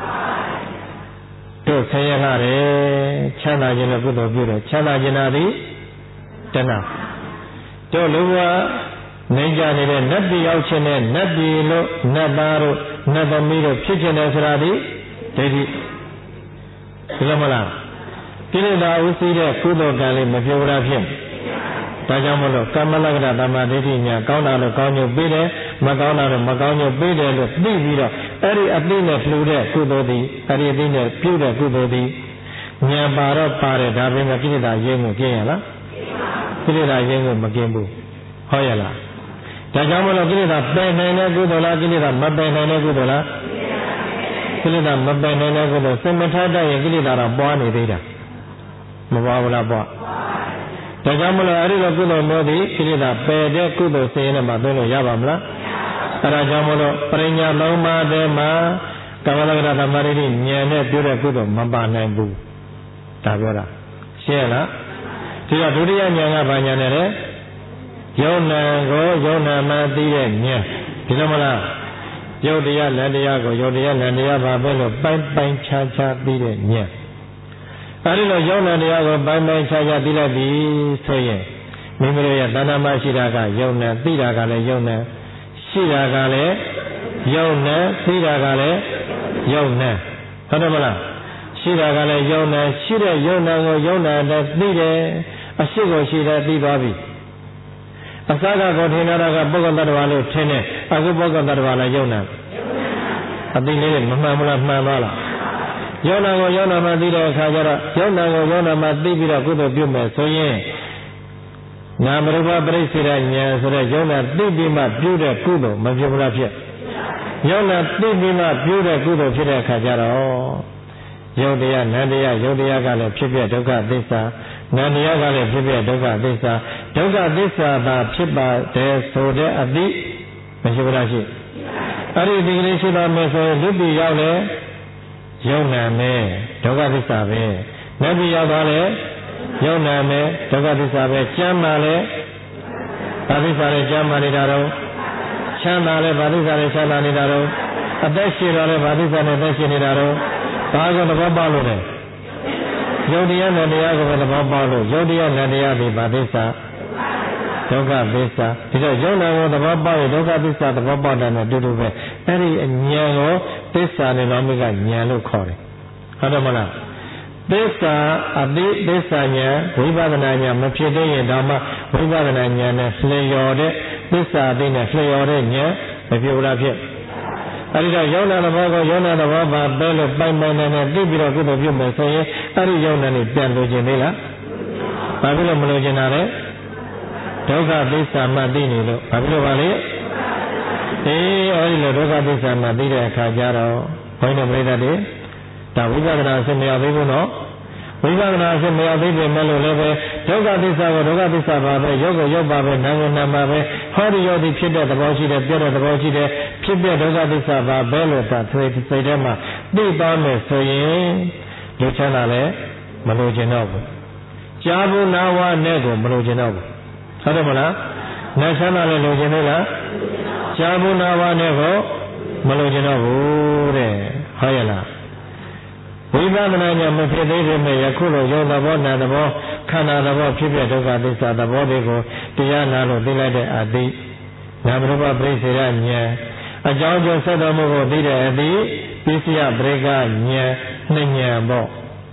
တို့ဆင်းရဲလာတယ်ချမ်းသာခြင်းနဲ့ကုသိုလ်ပြုတယ်ချမ်းသာခြင်းသာသည်တဏှာတို့လူကနိုင်ကြနေတဲ့နတ်ပြည်ရောက်ခြင်းနဲ့နတ်ပြည်လို့နတ်သားတို့နတ်သမီးတို့ဖြစ်ခြင်းနဲ့ဆိုတာဒီဒိဋ္ဌိဒီလိုမလားကိလေသာဥသိတဲ့ကုသိုလ်ကံလေးမပြုတ်ရဖြစ်ဒါကြောင့်မလို့ကမ္မလက္ခဏာတမ္မာဒိဋ္ဌိညာကောင်းတာလို့ကောင်းညွတ်ပေးတယ်မကောင်းတာလို့မကောင်းညွတ်ပေးတယ်လို့သိပြီးတော့အဲ့ဒီအသိနဲ့လှူတဲ့ကုသိုလ်သည်အဲ့ဒီအသိနဲ့ပြုတဲ့ကုသိုလ်သည်ညာပါတော့ပါတယ်ဒါပေမဲ့ကိလေသာရင်းကိုကျင်းရလားကိလေသာရင်းကိုမကျင်းဘူးဟောရလားဒါကြောင့်မလို့ကိလေသာပယ်နိုင်တဲ့ကုသိုလ်လားကိလေသာမပယ်နိုင်တဲ့ကုသိုလ်လားကိလေသာမပယ်နိုင်တဲ့ကုသိုလ်စင်မထတတ်ရင်ကိလေသာတော့ပွားနေသေးတာမပွားဘူးလားပွားဒါကြောင့်မလို့အဲ့ဒီလိုကုသိုလ်မျိုးသည်ကိလေသာပယ်တဲ့ကုသိုလ်စေရင်မှသွင်းလို့ရပါမလားအဲဒါကြောင့်မလို့ပရိညာသုံးပါးတည်းမှာကမ္မလက္ခဏာသမာဓိဉာဏ်နဲ့ပြုတဲ့ကုသိုလ်မပါနိုင်ဘူးဒါပြောတာရှင်းလားဒီတော့ဒုတိယဉာဏ်ကဘာဉာဏ်လဲတဲ့ယုံနာကိုယုံနာမှသိတဲ့ဉာဏ်ဒီလိုမလားယုတ်တရားလက်တရားကိုယုတ်တရားလက်တရားပါပဲလို့ပိုင်းပိုင်းခြားခြားသိတဲ့ဉာဏ်အဲဒီလိုယုံနာတရားကိုပိုင်းပိုင်းခြားခြားသိလိုက်ပြီဆိုရင်မိမိတို့ရဲ့တဏ္ဍာမရှိတာကယုံနာသိတာကလည်းယုံနာရှိတာကလည်းယုံနာသိတာကလည်းယုံနာဟုတ်တယ်မလားရှိတာကလည်းယုံနာရှိတဲ့ယုံနာကိုယုံနာတဲ့သိတယ်အရှိကိုရှိတယ်သိသွားပြီအစကကိုထင်တာကပုဂ္ဂိုလ်တ attva လို့ထင်တယ်အခုပုဂ္ဂိုလ်တ attva လည်းယုံနာအသိလေးမမှန်ဘူးလားမှန်သွားလားယုံနာကိုယုံနာမှသိတဲ့အခါကျတော့ယုံနာကိုယုံနာမှသိပြီးတော့ကုသိုလ်ပြုမယ်ဆိုရင်နာမရူပပရိစ္ဆေဒဉာဏ်ဆိုတဲ့ယုံနာသိပြီးမှပြုတဲ့ကုသိုလ်မပြုဘူးလားဖြစ်ယုံနာသိပြီးမှပြုတဲ့ကုသိုလ်ဖြစ်တဲ့အခါကျတော့ယုတ်တရားနန္တရားယုတ်တရားကလည်းဖြစ်ပြဒုက္ခသစ္စာနန္တရားကလည်းဖြစ်ပြဒုက္ခသစ္စာဒုက္ခသစ္စာသာဖြစ်ပါတယ်ဆိုတဲ့အသည့်မရှိဘူးလားရှိအဲ့ဒီဒီကလေးရှိတော်မယ်ဆိုရင်လူပြည်ရောက်လေယုံနာမယ်ဒုက္ခသစ္စာပဲနတ်ပြည်ရောက်သွားလေယုံနာမယ်ဒုက္ခသစ္စာပဲကျမ်းမာလေဘာသစ္စာလဲကျမ်းမာနေတာတော့ချမ်းသာလေဘာသစ္စာလဲချမ်းသာနေတာတော့အသက်ရှင်တော်လေဘာသစ္စာနဲ့အသက်ရှင်နေတာတော့ဘာကိုသဘောပေါက်လို့လဲယုတ်တရားနဲ့တရားကိုသဘောပေါက်လို့ယုတ်တရားနဲ့တရားဒီဘာသစ္စာဒုက္ခသစ္စာဒီတော့ယုံနာကိုသဘောပေါက်ရင်ဒုက္ခသစ္စာသဘောပေါက်တယ်နဲ့တူတူပဲအဲ့ဒီအဉာဏ်ကိုသစ္စာနဲ့တော့မိကဉာဏ်လို့ခေါ်တယ်ဟုတ်တယ်မလားသစ္စာအတိသစ္စာဉာဏ်ဝိပဿနာဉာဏ်မဖြစ်သေးရင်တော့မှဝိပဿနာဉာဏ်နဲ့လျော်တဲ့သစ္စာအတိနဲ့လျော်တဲ့ဉာဏ်မဖြစ်ဘူးလားဖြစ်အဲဒီတော့ယုံနာသဘောကိုယုံနာသဘောပါပဲလို့ပိုင်ပိုင်နေနေသိပြီးတော့ကုသိုလ်ပြုမယ်ဆိုရင်အဲဒီယုံနာနဲ့ပြန်လို့ခြင်းသေးလားဘာဖြစ်လို့မလို့ခြင်းတာလဲဒုက္ခသစ္စာမှသိနေလို့ဘာဖြစ်လို့ပါလဲအေးအဲဒီလိုဒုက္ခသစ္စာမှသိတဲ့အခါကျတော့ဘုန်းတော်ပြိဿတွေဒါဝိပဿနာအစစ်မရသေးဘူးနော်ဝိပဿနာအစစ်မရသေးပေမဲ့လို့လည်းပဲဒုက္ခသစ္စာကိုဒုက္ခသစ္စာပါပဲရုပ်ကိုရုပ်ပါပဲနာမ်ကိုနာမ်ပါပဲဟောဒီရောဒီဖြစ်တဲ့သဘောရှိတယ်ပြတဲ့သဘောရှိတယ်ဖြစ်တဲ့ဒုက္ခသစ္စာပါပဲလို့သာသွေးစိတ်ထဲမှာသိသွားမယ်ဆိုရင်လူချမ်းသာလည်းမလိုချင်တော့ဘူးကြားဘူးနာဝနဲ့ကိုမလိုချင်တော့ဘူးဟုတ်တယ်မလားနာချမ်းသာလည်းလိုချင်သေးလားကြားဘူးနာဝနဲ့ကိုမလိုချင်တော့ဘူးတဲ့ဟုတ်ရဲ့လားဝိပဿနာဉာဏ်မဖြစ်သေးပေမဲ့ယခုလိုယောသဘောနာသဘောခန္ဓာသဘောဖြစ်ဖြစ်ဒုက္ခသစ္စာသဘောတွေကိုတရားနာလို့သိလိုက်တဲ့အသိနာမရူပပရိစ္ဆေဒဉာဏ်အကြောင်းကျိုးဆက်တော်မူကိုသိတဲ့အသိပစ္စယပရိက္ခဉာဏ်နှစ်ဉာဏ်ပေါ့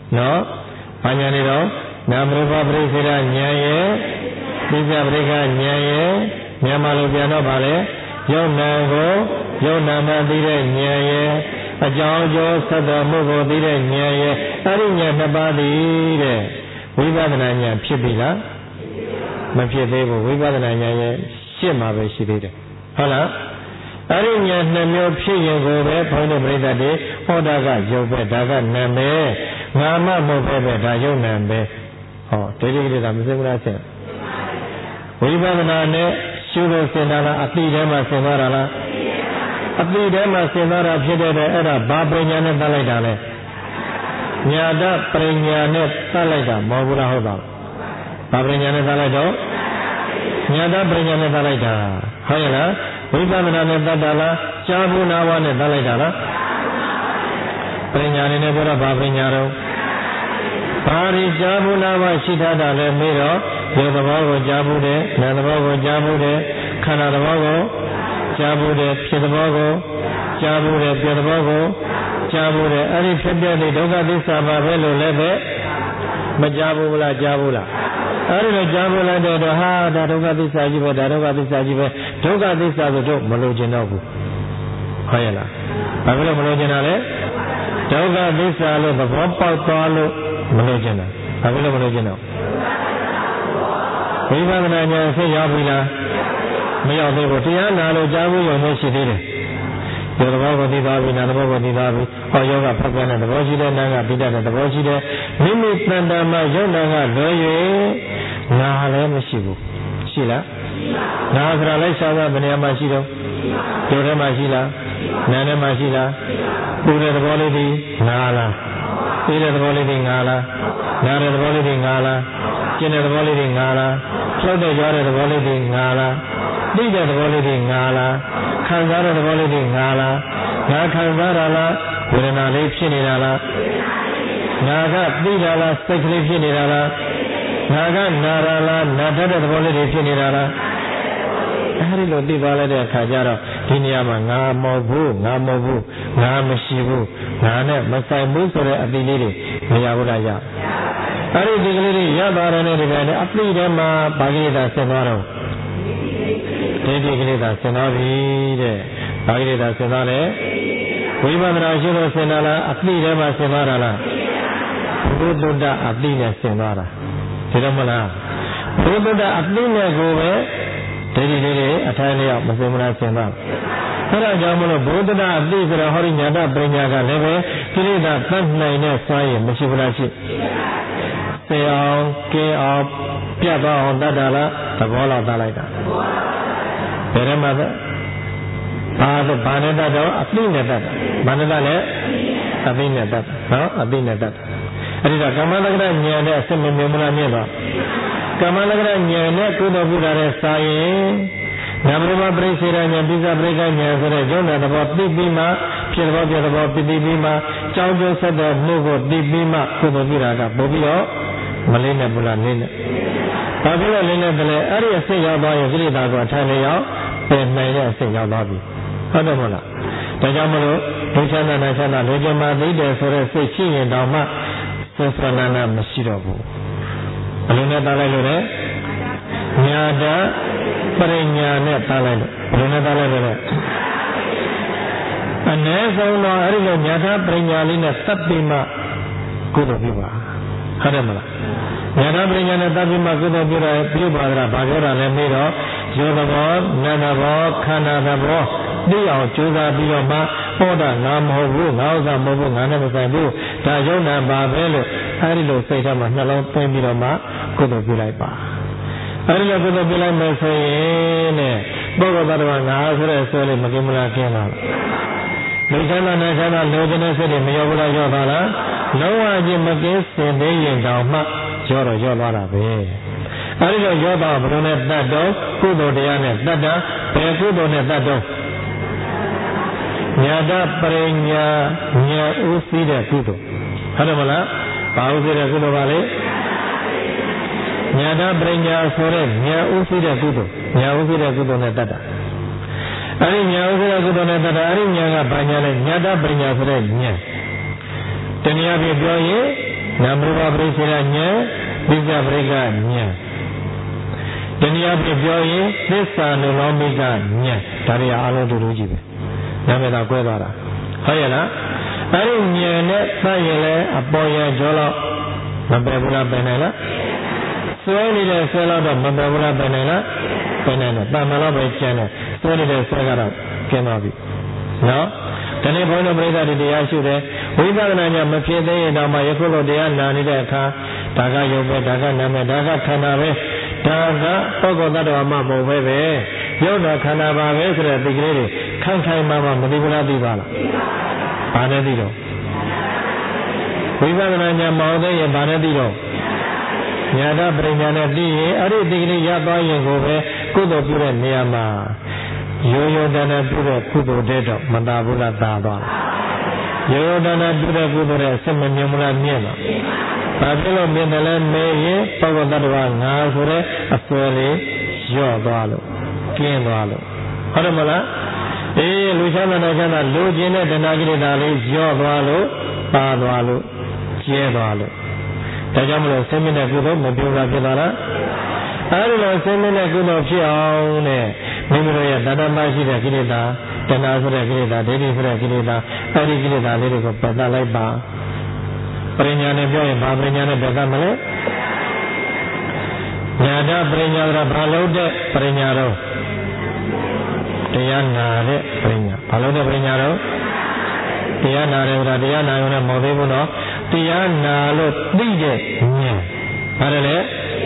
နော်ဘာညာနေတော့နာမရူပပရိစ္ဆေဒဉာဏ်ရဲ့ပိစ္ဆပရိက္ခဉာဏ်ရဲ့မြန်မာလိုပြန်တော့ဗာလေယုံနာကိုယုံနာမှသိတဲ့ဉာဏ်ရဲ့အကြောင်းအကျိုးဆက်တော်မှုကိုသိတဲ့ဉာဏ်ရဲ့အဲ့ဒီဉာဏ်နှစ်ပါးသည်တဲ့ဝိပဿနာဉာဏ်ဖြစ်ပြီလားမဖြစ်သေးဘူးဝိပဿနာဉာဏ်ရဲ့ရှင်းမှာပဲရှိသေးတယ်ဟုတ်လားအဲ့ဒီဉာဏ်နှစ်မျိုးဖြစ်ရင်ကိုပဲဘုန်းတော်ပြိဿတွေဟောတာကယုတ်ပဲဒါကနာမည်ငါမှမဟုတ်ပဲဒါယုတ်နာပဲဟောဒိဋ္ဌိကိလေသာမစင်ဘူးလားဆင်ဝိပဿနာနဲ့ရှုလို့စင်တာလားအတိထဲမှာစင်သွားတာလားအတိထဲမှာစင်သွားတာဖြစ်တဲ့အဲ့ဒါဘာပညာနဲ့တတ်လိုက်တာလဲညာတပညာနဲ့တတ်လိုက်တာမဟုတ်ဘူးလားဟုတ်ပါဘာပညာနဲ့တတ်လိုက်တော့ညာတပညာနဲ့တတ်လိုက်တာဟုတ်ရဲ့လားဝိပဿနာနဲ့တတ်တာလားရှားဘူးနာဝနဲ့တတ်လိုက်တာလားပညာနဲ့ပြောတော့ဘာပညာတော့ဘာရီရှားဘူးနာဝရှိထားတာလဲမေးတော့ဒီသဘောကိုကြားဘူးတယ်နာသဘောကိုကြားဘူးတယ်ခန္ဓာသဘောကိုကြားဘူးတယ်ဖြစ်သဘောကိုကြားဘူးတယ်ပြသဘောကိုကြားဘူးတယ်အဲ့ဒီဖြစ်တဲ့ဒုက္ခသစ္စာပါပဲလို့လည်းပဲမကြားဘူးလားကြားဘူးလားအဲ့ဒီလိုကြားဘူးလိုက်တော့ဟာဒါဒုက္ခသစ္စာကြီးပဲဒါဒုက္ခသစ္စာကြီးပဲဒုက္ခသစ္စာဆိုတော့မလို့ကျင်တော့ဘူးဟုတ်ရဲ့လားဘာဖြစ်လို့မလို့ကျင်တာလဲဒုက္ခသစ္စာလို့သဘောပေါက်သွားလို့မလို့ကျင်တာဘာဖြစ်လို့မလို့ကျင်တော့ဝိပဿနာဉာဏ်ဆက်ရောက်ပြီလားမရောက်သေးဘူးတရားနာလို့ကြားဘူးရုံနဲ့ရှိသေးတယ်ဒီသဘောကိုသိသွားပြီနာသဘောကိုသိသွားပြီဟောယောဂဖတ်ပြတဲ့သဘောရှိတဲ့နာကပိဋကတဲ့သဘောရှိတဲ့မိမိတန်တမှာယုံနာကလွယ်၍နာလည်းမရှိဘူးရှိလားနာဆိုတာလိုက်ရှားတာဘယ်နေရာမှာရှိတော့ဒီထဲမှာရှိလားနာထဲမှာရှိလားပူတဲ့သဘောလေးဒီနာလားသိတဲ့သဘောလေးဒီငါလားနာတဲ့သဘောလေးဒီငါလားကျင်တဲ့သဘောလေးတွေငါလားဖြုတ်တဲ့ကြွားတဲ့သဘောလေးတွေငါလားသိတဲ့သဘောလေးတွေငါလားခံစားတဲ့သဘောလေးတွေငါလားငါခံစားတာလားဝေဒနာလေးဖြစ်နေတာလားငါကသိတာလားစိတ်ကလေးဖြစ်နေတာလားငါကနာတာလားနာတတ်တဲ့သဘောလေးတွေဖြစ်နေတာလားအဲဒီလိုသိသွားလိုက်တဲ့အခါကျတော့ဒီနေရာမှာငါမဟုတ်ဘူးငါမဟုတ်ဘူးငါမရှိဘူးငါနဲ့မဆိုင်ဘူးဆိုတဲ့အသိလေးတွေမရဘူးလားရအဲ့ဒီဒီကလေးတွေရသွားတယ်နဲ့ဒီကနေ့အပိထဲမှာဘာကိလေသာဆင်သွားတော့ဒိဋ္ဌိကိလေသာဆင်သွားပြီတဲ့ဘာကိလေသာဆင်သွားလဲဝိပဿနာရှုလို့ဆင်တာလားအပိထဲမှာဆင်သွားတာလားဘုဒ္ဓတအပိနဲ့ဆင်သွားတာဒီတော့မလားဘုဒ္ဓတအပိနဲ့ကိုပဲဒိဋ္ဌိလေးတွေအထိုင်လျောက်မဆင်မလားဆင်သွားအဲဒါကြောင့်မလို့ဘုဒ္ဓတအပိဆိုတော့ဟောဒီညာတပညာကလည်းပဲကိလေသာတတ်နိုင်တဲ့စွမ်းရည်မရှိဘူးလားရှိစေအောင်ကဲအောင်ပြတ်သွားအောင်တတ်တာလားသဘောလောက်တတ်လိုက်တာဘယ်ထဲမှာလဲဘာလို့ဘာနဲ့တတ်တော့အသိနဲ့တတ်တာဘာနဲ့တတ်လဲအသိနဲ့တတ်နော်အသိနဲ့တတ်အဲ့ဒီတော့ကမ္မလက္ခဏာဉာဏ်နဲ့အစစ်မမြင်မလားမြင်တော့ကမ္မလက္ခဏာဉာဏ်နဲ့ကုသိုလ်ပြုတာတဲ့စာရင်နာမရူပပရိစ္ဆေဒဉာဏ်ပိစ္ဆပရိက္ခဉာဏ်ဆိုတဲ့ယုံနာသဘောသိပြီးမှဖြစ်သဘောပြသဘောသိပြီးမှကြောင်းကျိုးဆက်တဲ့မှုကိုသိပြီးမှကုသိုလ်ပြုတာကပို့ပြီးတော့မလေးနဲ့ဘူးလားလေးနဲ့ဘာဖြစ်လို့လေးနဲ့တလဲအဲ့ဒီအစိတ်ရောက်သွားရင်ကိလေသာကိုထိုင်လျောက်ပယ်နိုင်တဲ့အစိတ်ရောက်သွားပြီဟုတ်တယ်မဟုတ်လားဒါကြောင့်မလို့ဒုချမ်းသာနာချမ်းသာလိုချင်မှသိတယ်ဆိုတဲ့စိတ်ရှိရင်တောင်မှသစ္စာနာနာမရှိတော့ဘူးဘယ်လိုနဲ့တားလိုက်လို့လဲညာတပရိညာနဲ့တားလိုက်လို့ဘယ်လိုနဲ့တားလိုက်လို့လဲအ ਨੇ ဆုံးတော့အဲ့ဒီလိုညာတပရိညာလေးနဲ့သတ်ပြီးမှကုသိုလ်ပြုပါဟုတ်တယ်မလားညာတပရိညာနဲ့သတ်ပြီးမှကုသိုလ်ပြုတာပြုပါကြတာဘာပြောတာလဲမေးတော့ယောသဘောနာသဘောခန္ဓာသဘောသိအောင်ကြိုးစားပြီးတော့မှဟောတာငါမဟုတ်ဘူးငါဥစ္စာမဟုတ်ဘူးငါနဲ့မဆိုင်ဘူးဒါယုံနာပါပဲလို့အဲဒီလိုစိတ်ထဲမှာနှလုံးသွင်းပြီးတော့မှကုသိုလ်ပြုလိုက်ပါအဲဒီလိုကုသိုလ်ပြုလိုက်မယ်ဆိုရင်တဲ့ပုဂ္ဂိုလ်သတ္တဝါငါဆိုတဲ့ဆွဲလေးမကင်းမလားကင်းလားလူချမ်းသာနဲ့ချမ်းသာလိုချင်တဲ့စိတ်တွေမရောဘူးလားရောသွားလားလုံးဝချင်းမကင်းစင်သေးရင်တောင်မှရောတော့ရောသွားတာပဲအဲဒီတော့ရောတော့ဘယ်လိုနဲ့တတ်တော့ကုသိုလ်တရားနဲ့တတ်တာဘယ်ကုသိုလ်နဲ့တတ်တော့ညာတပရိညာညာဥသိတဲ့ကုသိုလ်ဟုတ်တယ်မလားဘာဥသိတဲ့ကုသိုလ်ပါလဲညာတပရိညာဆိုတဲ့ညာဥသိတဲ့ကုသိုလ်ညာဥသိတဲ့ကုသိုလ်နဲ့တတ်တာအဲဒီညာဥသိတဲ့ကုသိုလ်နဲ့တတ်တာအဲဒီညာကဘာညာလဲညာတပရိညာဆိုတဲ့ညာတနည်းအားဖြင့်ပြောရင်နာမရူပပရိစ္ဆေဒဉာဏ်ပိစ္ဆပရိက္ခဉာဏ်တနည်းအားဖြင့်ပြောရင်သစ္စာနုလောမိကဉာဏ်ဒါတွေအားလုံးတူတူကြီးပဲနာမည်သာကွဲသွားတာဟုတ်ရဲ့လားအဲ့ဒီဉာဏ်နဲ့သတ်ရင်လည်းအပေါ်ရကျော်တော့မပယ်ဘူးလားပယ်နိုင်လားဆွဲနေတဲ့ဆွဲတော့မပယ်ဘူးလားပယ်နိုင်လားပယ်နိုင်တယ်တမန်တော့ပဲကျန်တယ်ဆွဲနေတဲ့ဆွဲကတော့ကျန်သွားပြီနော်ဒီနေ့ဘုန်းတော်ပရိသတ်တွေတရားရှုတယ်ဝိပဿနာဉာဏ်မဖြစ်သေးရင်တော့မှယခုလိုတရားနာနေတဲ့အခါဒါကယုတ်ပဲဒါကနာမည်ဒါကခန္ဓာပဲဒါကပုဂ္ဂိုလ်တ attva မှမဟုတ်ပဲပဲယုတ်တာခန္ဓာပါပဲဆိုတဲ့သိကလေးတွေခိုင်ခိုင်မာမာမသိဘူးလားသိပါလားဘာနဲ့သိတော့ဝိပဿနာဉာဏ်မဟုတ်သေးရင်ဘာနဲ့သိတော့ဉာဏ်ပရိညာနဲ့သိရင်အဲ့ဒီသိကလေးရသွားရင်ကိုပဲကုသိုလ်ပြုတဲ့နေရာမှာရိုးရိုးတန်းတန်းပြုတဲ့ကုသိုလ်တဲ့တော့မသာဘူးလားသာသွားလားရိုးရိုးတန်းတန်းပြုတဲ့ကုသိုလ်တဲ့အစစ်မမြင်ဘူးလားမြင်လားဘာဖြစ်လို့မြင်တယ်လဲမေးရင်ပုဂ္ဂိုလ်တ attva ငါဆိုတဲ့အစွဲလေးလျော့သွားလို့ကျင်းသွားလို့ဟုတ်တယ်မလားအေးလူချမ်းသာတဲ့ချမ်းသာလူကျင်တဲ့တဏှာကိလေသာလေးလျော့သွားလို့ပါသွားလို့ကျဲသွားလို့ဒါကြောင့်မလို့ဆင်းရဲတဲ့ကုသိုလ်မပြုတာဖြစ်သွားလားအဲဒီလိုဆင်းရဲတဲ့ကုသိုလ်ဖြစ်အောင်တဲ့မိမိတို့ရဲ့တဏ္ဍမရှိတဲ့ကိလေသာတဏှာဆိုတဲ့ကိလေသာဒိဋ္ဌိဆိုတဲ့ကိလေသာအဲဒီကိလေသာလေးတွေကိုပယ်တတ်လိုက်ပါပရိညာနဲ့ပြောရင်ဘာပရိညာနဲ့ပယ်တတ်မလဲညာတပရိညာကဘာလို့တဲ့ပရိညာတော့တရားနာတဲ့ပရိညာဘာလို့တဲ့ပရိညာတော့တရားနာတယ်ဆိုတာတရားနာရုံနဲ့မဟုတ်သေးဘူးနော်တရားနာလို့သိတဲ့ဉာဏ်ဘာလဲလဲ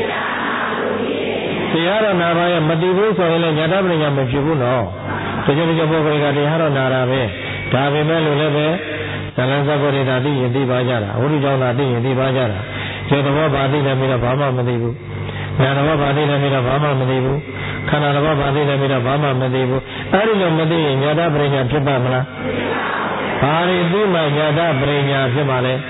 တရားတော်နာပါရဲ့မသိဘူးဆိုရင်လည်းညာတပရိညာမဖြစ်ဘူးနော်တချို့တချို့ပုဂ္ဂိုလ်ကတရားတော်နာတာပဲဒါပေမဲ့လို့လည်းပဲဇလန်းစကောနေတာသိရင်သိပါကြတာဝိရိကြောင့်သာသိရင်သိပါကြတာကျေသဘောဘာသိတယ်ပြီးတော့ဘာမှမသိဘူးဉာဏ်တော်ဘာသိတယ်ပြီးတော့ဘာမှမသိဘူးခန္ဓာတော်ဘာသိတယ်ပြီးတော့ဘာမှမသိဘူးအဲ့ဒီလိုမသိရင်ညာတပရိညာဖြစ်ပါမလားဘာတွေသိမှညာတပရိညာဖြစ်ပါလဲ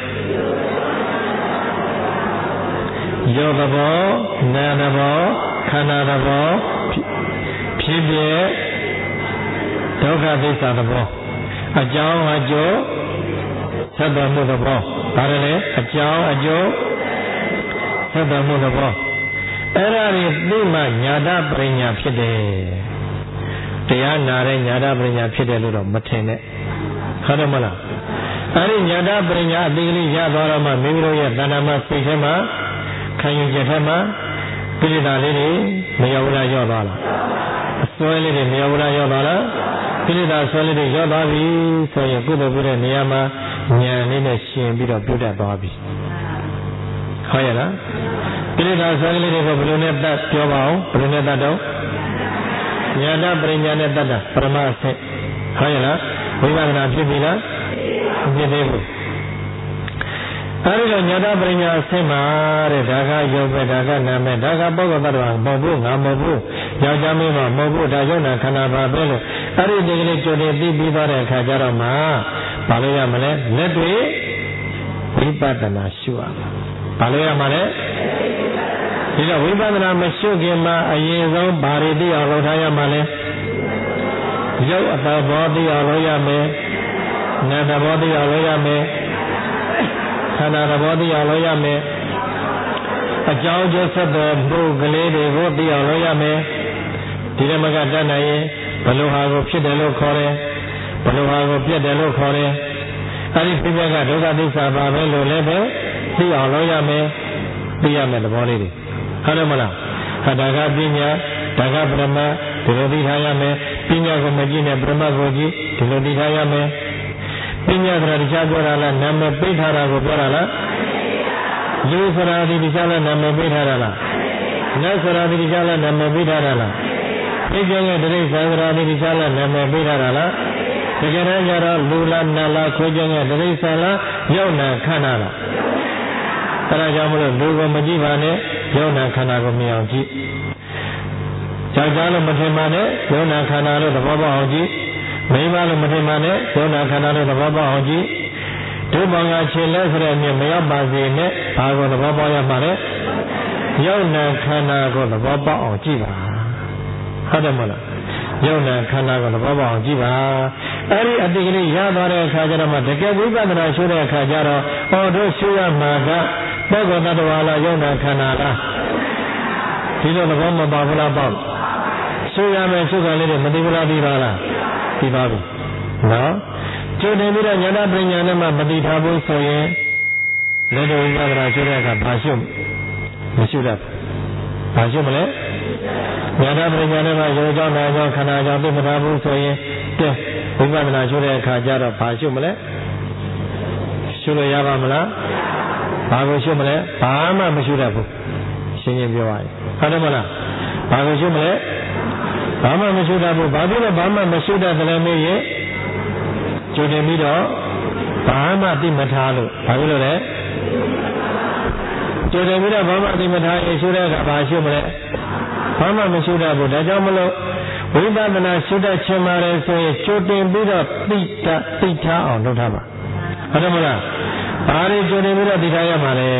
ယောသဘောနာသဘောခန္ဓာသဘောဖြစ်ဖြစ်ဒုက္ခသစ္စာသဘောအကြောင်းအကျိုးသက်တော်မှုသဘောဒါလည်းလေအကြောင်းအကျိုးသက်တော်မှုသဘောအဲ့ဒါတွေသိမှညာတပရိညာဖြစ်တယ်တရားနာတဲ့ညာတပရိညာဖြစ်တယ်လို့တော့မထင်နဲ့ဟုတ်တယ်မလားအဲ့ဒီညာတပရိညာအတိကလေးရသွားတော့မှမိမိတို့ရဲ့တဏ္ဍာမစိတ်ထဲမှာခံယူချက်ထဲမှာကိလေသာလေးတွေမရောက်လာရောက်သွားလားအစွဲလေးတွေမရောက်လာရောက်သွားလားကိလေသာဆွဲလေးတွေရောက်သွားပြီဆိုရင်ကုသိုလ်ပြုတဲ့နေရာမှာဉာဏ်လေးနဲ့ရှင်ပြီးတော့ပြုတတ်သွားပြီဟုတ်ရဲ့လားကိလေသာဆွဲလေးတွေကိုဘယ်လိုနဲ့တတ်ပြောပါအောင်ဘယ်လိုနဲ့တတ်တော့ဉာဏ်ပရိညာနဲ့တတ်တာပရမအဆင့်ဟုတ်ရဲ့လားဝိပဿနာဖြစ်ပြီလားမဖြစ်သေးဘူးအဲဒီတော့ညာတပရိညာအဆင့်မှာတဲ့ဒါကယုတ်ပဲဒါကနာမဲဒါကပုဂ္ဂိုလ်တ attva မဟုတ်ဘူးငါမဟုတ်ဘူးယောက်ျားမင်းမမဟုတ်ဘူးဒါကြောင့်နာခန္ဓာပါပဲလို့အဲ့ဒီဒီကလေးကြိုတင်သိပြီးသွားတဲ့အခါကျတော့မှဘာလို့ရမလဲလက်တွေဝိပဿနာရှုရမှာဘာလို့ရမှာလဲဒီတော့ဝိပဿနာမရှုခင်မှာအရင်ဆုံးဘာတွေသိအောင်လုပ်ထားရမှာလဲရုပ်အတဘောသိအောင်လုပ်ရမယ်နာမ်သဘောသိအောင်လုပ်ရမယ်ခန္ဓာသဘောသိအောင်လုပ်ရမယ်အကြောင်းကျဆက်တဲ့ဘုကလေးတွေကိုသိအောင်လုပ်ရမယ်ဒီဓမ္မကတတ်နိုင်ရင်ဘလို့ဟာကိုဖြစ်တယ်လို့ခေါ်တယ်ဘလို့ဟာကိုပြတ်တယ်လို့ခေါ်တယ်အဲဒီဖြစ်ပြကဒုက္ခသစ္စာပါပဲလို့လည်းပဲသိအောင်လုပ်ရမယ်သိရမယ်သဘောလေးတွေဟုတ်တယ်မလားခန္ဓာကပညာဒါကပရမဒီလိုသိထားရမယ်ပညာကိုမကြည့်နဲ့ပရမကိုကြည့်ဒီလိုသိထားရမယ်ပညာဆိုတာတရားပြောတာလားနာမည်ပိတ်ထားတာကိုပြောတာလားလူဆိုတာဒီတရားလားနာမည်ပိတ်ထားတာလားနတ်ဆိုတာဒီတရားလားနာမည်ပိတ်ထားတာလားသိကျင်တဲ့တိရစ္ဆာန်ဆိုတာဒီတရားလားနာမည်ပိတ်ထားတာလားတကယ်တမ်းကျတော့လူလားနတ်လားခွေးကျင်တဲ့တိရစ္ဆာန်လားရောက်နာခန္ဓာလားအဲဒါကြောင့်မလို့လူကိုမကြည့်ပါနဲ့ရောက်နာခန္ဓာကိုမြင်အောင်ကြည့်ကြောက်ကြလို့မထင်ပါနဲ့ရောက်နာခန္ဓာလို့သဘောပေါက်အောင်ကြည့်မိမလို့မထင်ပါနဲ့ယောနာခန္ဓာလို့သဘောပေါက်အောင်ကြည့်ဒုဘောင်ကခြေလဲဆိုတဲ့အမြင်မရောက်ပါစေနဲ့ဘာကိုသဘောပေါက်ရမှာလဲယောနာခန္ဓာကိုသဘောပေါက်အောင်ကြည့်ပါဟုတ်တယ်မဟုတ်လားယောနာခန္ဓာကိုသဘောပေါက်အောင်ကြည့်ပါအဲ့ဒီအတိတ်ကလေးရသွားတဲ့အခါကျတော့မှတကယ်ဝိပဿနာရှုတဲ့အခါကျတော့ဟောတို့ရှုရမှာကပုဂ္ဂိုလ်တ attva လားယုံနာခန္ဓာလားဒီလိုသဘောမပါဘူးလားပေါ့ရှုရမယ်ရှုကလေးတွေမသိဘူးလားသိပါလားသိပါပြီနော်ကျိုးတင်ပြီးတော့ဉာဏပညာနဲ့မှမသိထားဘူးဆိုရင်လက်တော်ဝိပဿနာရှုတဲ့အခါဘာရှုမရှုတတ်ဘာရှုမလဲဉာဏပညာနဲ့မှယောကြောင့်နာကြောင့်ခန္ဓာကြောင့်သိမထားဘူးဆိုရင်ကဲဝိပဿနာရှုတဲ့အခါကျတော့ဘာရှုမလဲရှုလို့ရပါမလားဘာကိုရှုမလဲဘာမှမရှုတတ်ဘူးရှင်းရှင်းပြောရရင်ဟုတ်တယ်မလားဘာကိုရှုမလဲဘာမှမရှုတတ်ဘူးဘာဖြစ်လို့ဘာမှမရှုတတ်တယ်လဲမေးရင်ကြိုတင်ပြီးတော့ဘာမှသိမထားလို့ဘာဖြစ်လို့လဲကြိုတင်ပြီးတော့ဘာမှသိမထားရင်ရှုတဲ့အခါဘာရှုမလဲဘာမှမရှုတတ်ဘူးဒါကြောင့်မလို့ဝိပဿနာရှုတတ်ခြင်းပါတယ်ဆိုရင်ကြိုတင်ပြီးတော့သိတာသိထားအောင်လုပ်ထားပါဟုတ်တယ်မလားဘာတွေကြိုတင်ပြီးတော့သိထားရမှာလဲ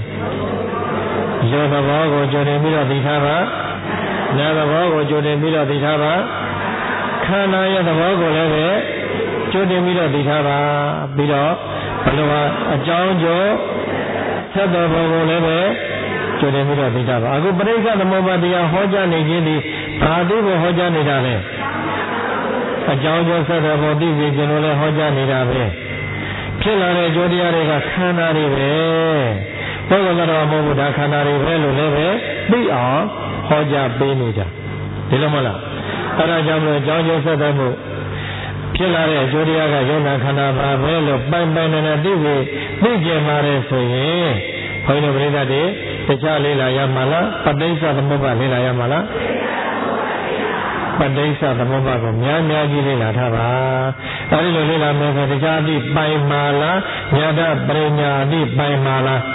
ယောသဘောကိုကြိုတင်ပြီးတော့သိထားပါနာသဘောကိုကြိုတင်ပြီးတော့သိထားပါခန္ဓာရဲ့သဘောကိုလည်းပဲကြိုတင်ပြီးတော့သိထားပါပြီးတော့ဘယ်လိုဟာအကြောင်းကျိုးဆက်တော်ဘောကိုလည်းပဲကြိုတင်ပြီးတော့သိထားပါအခုပရိစ္ဆေသမုပ္ပါတရားဟောကြားနေခြင်းဒီဘာသိဖို့ဟောကြားနေတာလဲအကြောင်းကျိုးဆက်တော်ဘောသိစေခြင်းလို့လည်းဟောကြားနေတာပဲဖြစ်လာတဲ့ကြိုးတရားတွေကခန္ဓာတွေပဲပုဂ္ဂိုလ်တော်မဟုတ်ဘူးဒါခန္ဓာတွေပဲလို့လည်းပဲသိအောင်ဟောကြားပေးနေကြဒီလိုမဟုတ်လားအဲဒါကြောင့်မလို့အကြောင်းကျိုးဆက်တော်မှုဖြစ်လာတဲ့အကျိုးတရားကယုံနာခန္ဓာပါပဲလို့ပိုင်ပိုင်နေနေသိပြီသိကြမှာလေဆိုရင်ဘုန်းကြီးတို့ပြိဿတွေတခြားလေးလာရမှာလားပဋိစ္စသမုပ္ပါလေးလာရမှာလားပဋိစ္စသမုပ္ပါကိုများများကြီးလေးလာထားပါအဲဒီလိုလေးလာမယ်ဆိုတခြားအသိပိုင်မာလားညာတပရိညာအသိပိုင်မာလား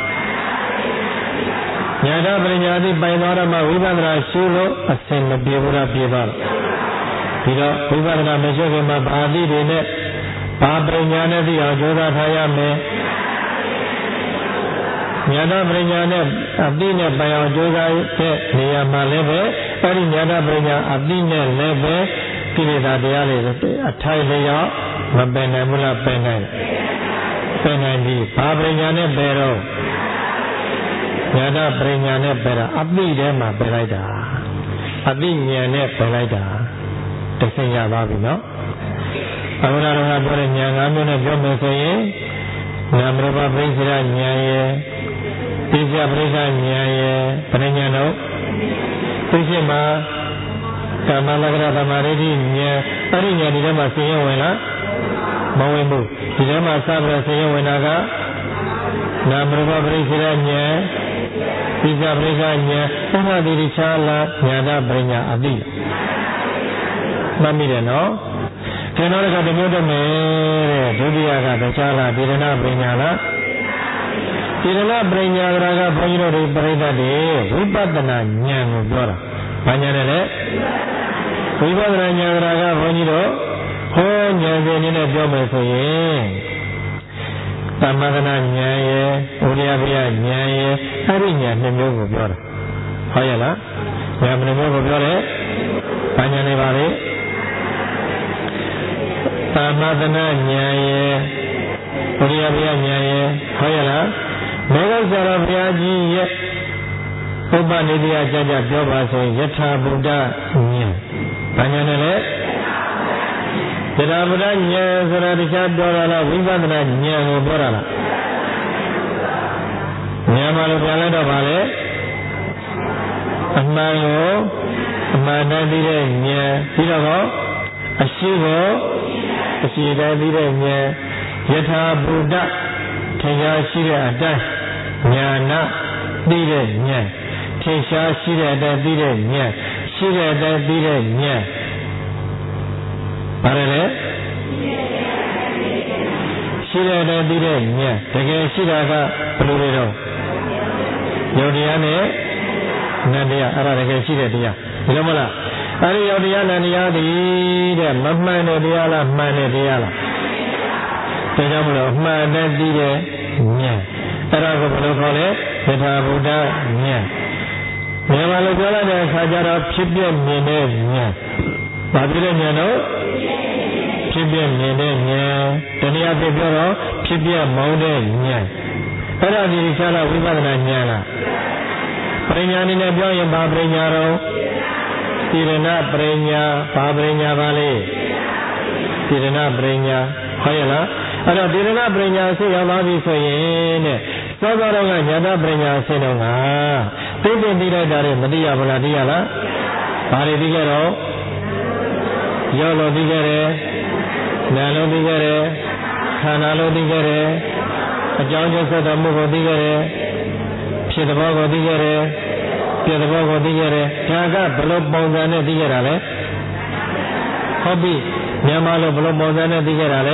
ညာတပရိညာအသိပိုင်သွားတော့မှဝိပဿနာရှုလို့အစင်မပြေဘူးလားပြေပါဒီတော့ဝိပဿနာမရှိခင်မှာဘာသိတွေနဲ့ဘာပညာနဲ့သိအောင်ကြိုးစားထားရမယ်ဉာဏပညာနဲ့အသိနဲ့ပိုင်အောင်ကြိုးစားတဲ့နေရာမှာလည်းပဲအဲဒီဉာဏပညာအသိနဲ့လည်းပဲကိလေသာတရားတွေအထိုက်လျောက်မပယ်နိုင်ဘူးလားပယ်နိုင်ပယ်နိုင်ပြီဘာပညာနဲ့ပယ်တော့ဉာဏပညာနဲ့ပယ်တာအသိထဲမှာပယ်လိုက်တာအသိဉာဏ်နဲ့ပယ်လိုက်တာတဆင်ရပါပြီနော်ဘုရားတော်ကပြောတဲ့ဉာဏ်၅မျိုးနဲ့ပြောမယ်ဆိုရင်နာမရူပပရိစ္ဆေဒဉာဏ်ရဲ့သိစ္စာပရိစ္ဆဉာဏ်ရဲ့ပရိညာတော့သိရှိမှာကာမလက္ခဏာသမာဓိဉာဏ်ပရိညာဒီထဲမှာဆင်းရဲဝင်လားမဝင်ဘူးဒီထဲမှာစပြီးဆင်းရဲဝင်တာကနာမရူပပရိစ္ဆေဒဉာဏ်သိစ္စာပရိစ္ဆဉာဏ်သမာဓိတိချာလားဉာဏပရိညာအတိမှတ်မိတယ်နော်ကျန်တော့ကတမျိုးတည်းမယ်တဲ့ဒုတိယကတခြားလားဒေရဏပညာလားဒေရဏပညာကရာကဘုန်းကြီးတို့ပြိဿတ်တွေဝိပဿနာဉာဏ်ကိုပြောတာဘာဉာဏ်လဲလဲဝိပဿနာဉာဏ်ကရာကဘုန်းကြီးတို့ဟောဉာဏ်စဉ်နဲ့ပြောမယ်ဆိုရင်သမဂနာဉာဏ်ရဲ့ဥဒယဘယဉာဏ်ရဲ့အဲ့ဒီဉာဏ်နှစ်မျိုးကိုပြောတာဟုတ်ရဲ့လားဉာဏ်နှစ်မျိုးကိုပြောတယ်ဘာဉာဏ်တွေပါလဲသမသနာဉာဏ်ရဲ့ဘုရားဘုရားဉာဏ်ရဲ့ဟောရလားမေဃဆရာဘုရားကြီးရဲ့ဥပနိဒေယကြကြပြောပါဆိုရင်ယထာဘုဒ္ဓဉာဏ်ဘာဉာဏ်နဲ့လဲယထာဘုဒ္ဓဉာဏ်ဆိုတာတခြားပြောတာလားဝိပဿနာဉာဏ်ကိုပြောတာလားဉာဏ်မှာလို့ပြန်လိုက်တော့ပါလေအမှန်ကိုအမှန်တည်းသိတဲ့ဉာဏ်ပြီးတော့အရှိကိုအရှိတိုင်းသိတဲ့ဉာဏ်ယထာဘုဒ္ဓထင်ရှားရှိတဲ့အတိုင်းဉာဏသိတဲ့ဉာဏ်ထင်ရှားရှိတဲ့အတိုင်းသိတဲ့ဉာဏ်ရှိတဲ့အတိုင်းသိတဲ့ဉာဏ်ဘာလဲရှိတဲ့အတိုင်းသိတဲ့ဉာဏ်တကယ်ရှိတာကဘယ်လိုလဲတော့ယုတ်တရားနဲ့နတ်တရားအဲ့ဒါတကယ်ရှိတဲ့တရားဒီလိုမလားအဲဒီယုတ်တရားနဲ့တရားတည်းတဲ့မမှန်တဲ့တရားလားမှန်တဲ့တရားလားဒါကြောင့်မလို့မှန်တဲ့သိတဲ့ဉာဏ်အဲ့ဒါကိုဘယ်လိုခေါ်လဲယထာဘုဒ္ဓဉာဏ်မြန်မာလိုပြောလိုက်တဲ့အခါကျတော့ဖြစ်ပြမြင်တဲ့ဉာဏ်ဘာဖြစ်တဲ့ဉာဏ်တော့ဖြစ်ပြမြင်တဲ့ဉာဏ်တနည်းအားဖြင့်ပြောတော့ဖြစ်ပြမောင်းတဲ့ဉာဏ်အဲ့ဒါဒီခြားလားဝိပဿနာဉာဏ်လားပရိညာအနေနဲ့ပြောရင်ဘာပရိညာတော့သီရဏပရိညာဘာပရိညာပါလေသီရဏပရိညာဟုတ်ရဲ့လားအဲ့တော့သီရဏပရိညာဆင်းရောက်သွားပြီဆိုရင်တဲ့သောသောတော့ကညာတပရိညာဆင်းတော့ကသိသိသိလိုက်တာတွေမသိရဘူးလားသိရလားဘာတွေသိကြတော့ရောလို့သိကြတယ်နာလို့သိကြတယ်ခန္ဓာလို့သိကြတယ်အကြောင်းကျဆက်တော်မှုကိုသိကြတယ်ဖြစ်တဲ့ဘောကိုသိကြတယ်ပြတဲ့ဘောကိုသိကြတယ်ဒါကဘလို့ပုံစံနဲ့သိကြတာလဲဟုတ်ပြီမြန်မာလို့ဘလို့ပုံစံနဲ့သိကြတာလဲ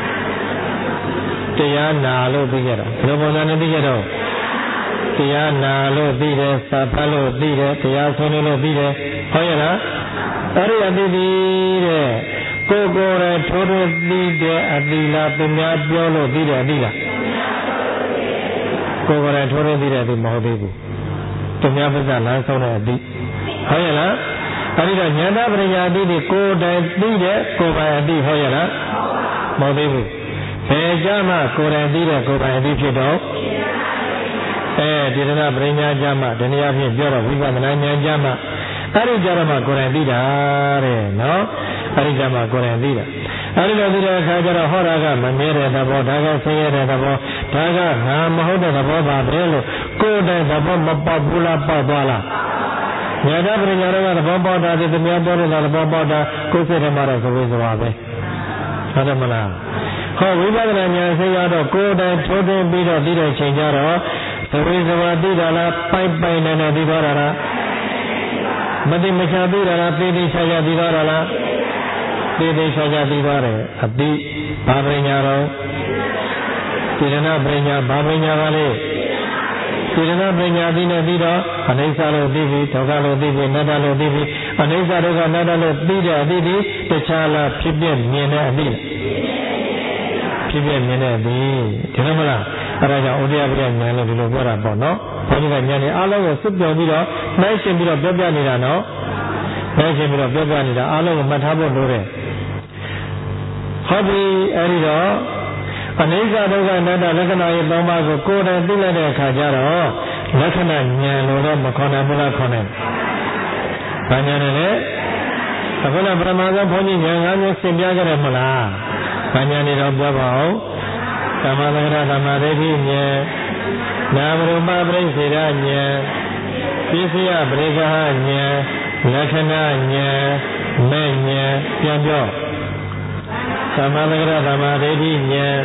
တရားနာလို့သိကြတာဘလို့ပုံစံနဲ့သိကြတော့တရားနာလို့သိတယ်စာဖတ်လို့သိတယ်တရားဆွေးနွေးလို့သိတယ်ဟုတ်ရဲ့လားအဲ့ဒီအတိတိတဲ့ကိုယ်ကိုယ်ရထိုးထိုးသိတဲ့အတိလားသူများပြောလို့သိတဲ့အတိလားကိုယ်ကိုယ်ရထိုးထိုးသိတဲ့အတိမဟုတ်သေးဘူးသူများပြဿနာလမ်းဆုံးတဲ့အတိဟုတ်ရဲ့လားအဲ့ဒီတော့ဉာဏပရိညာအတိတွေကိုယ်တိုင်သိတဲ့ကိုယ်ပိုင်အတိဟုတ်ရဲ့လားမဟုတ်သေးဘူးဘယ်ကြမှာကိုယ်တိုင်သိတဲ့ကိုယ်ပိုင်အတိဖြစ်တော့အဲဒီရဏပရိညာကြမှာဒီနေ့အဖြစ်ပြောတော့ဝိပဿနာဉာဏ်ကြမှာအဲ့ဒီကြတော့မှကိုယ်တိုင်သိတာတဲ့နော်အဲ့ဒီကြမှာကိုယ်တိုင်သိတာအဲ့ဒီလိုသိတဲ့အခါကျတော့ဟောတာကမမြဲတဲ့သဘောဒါကဆင်းရဲတဲ့သဘောဒါကငါမဟုတ်တဲ့သဘောပါပဲလို့ကိုယ်တိုင်သဘောမပေါက်ဘူးလားပေါက်သွားလားဉာဏ်ပညာတွေကသဘောပေါက်တာဒီသမ ्या ပြောတဲ့သဘောပေါက်တာကိုယ်စိတ်ထဲမှာတော့သဘောစွာပဲဟုတ်တယ်မလားဟောဝိပဿနာဉာဏ်ဆင်းရတော့ကိုယ်တိုင်ထိုးထွင်းပြီးတော့သိတဲ့ချိန်ကျတော့သဘောစွာသိတာလားပိုက်ပိုက်နေနေသိသွားတာလားမတိမချာသိတာလားသေသေးချာချာသိသွားတာလားသေသေးချာချာသိသွားတယ်အတိဘာပညာတော့သီရဏပညာဘာပညာပါလေသီရဏပညာသိနေပြီးတော့အနိစ္စလို့သိပြီဒုက္ခလို့သိပြီအနတ္တလို့သိပြီအနိစ္စဒုက္ခအနတ္တလို့သိတဲ့အတိဒီတခြားလားဖြစ်ပြမြင်တဲ့အတိဖြစ်ပြမြင်တဲ့အတိဒီလိုမလားအဲ့ဒါကြောင့်ဥဒယပရိညာလို့ဒီလိုပြောတာပေါ့နော်ဘုန်းကြီးကညာနေအားလုံးကိုစွတ်ပြောပြီးတော့နှိုင်းရှင်ပြီးတော့ပြောပြနေတာနော်နှိုင်းရှင်ပြီးတော့ပြောပြနေတာအားလုံးကိုမှတ်ထားဖို့လိုတယ်ဟုတ်ပြီအဲ့ဒီတော့အနိစ္စဒုက္ခအနတ္တလက္ခဏာရဲ့သုံးပါးကိုကိုယ်တိုင်သိလိုက်တဲ့အခါကျတော့လက္ခဏာဉာဏ်လို့တော့မခေါ်နိုင်ဘူးလားခေါ်နိုင်ဘာဉာဏ်လဲအခုနပရမဇောဘုန်းကြီးဉာဏ်၅မျိုးသင်ပြကြတယ်မလားဘာဉာဏ်တွေတော့ပြောပါဦးသမ္မာသက္ကရာသမ္မာဒိဋ္ဌိဉာဏ်နာမရူပပရိစ္ဆေဒဉာဏ်ပစ္စယပရိက္ခဉာဏ်လက္ခဏာဉာဏ်မဲ့ဉာဏ်ပြန်ပြောသမ္မာသက္ကရာသမ္မာဒိဋ္ဌိဉာဏ်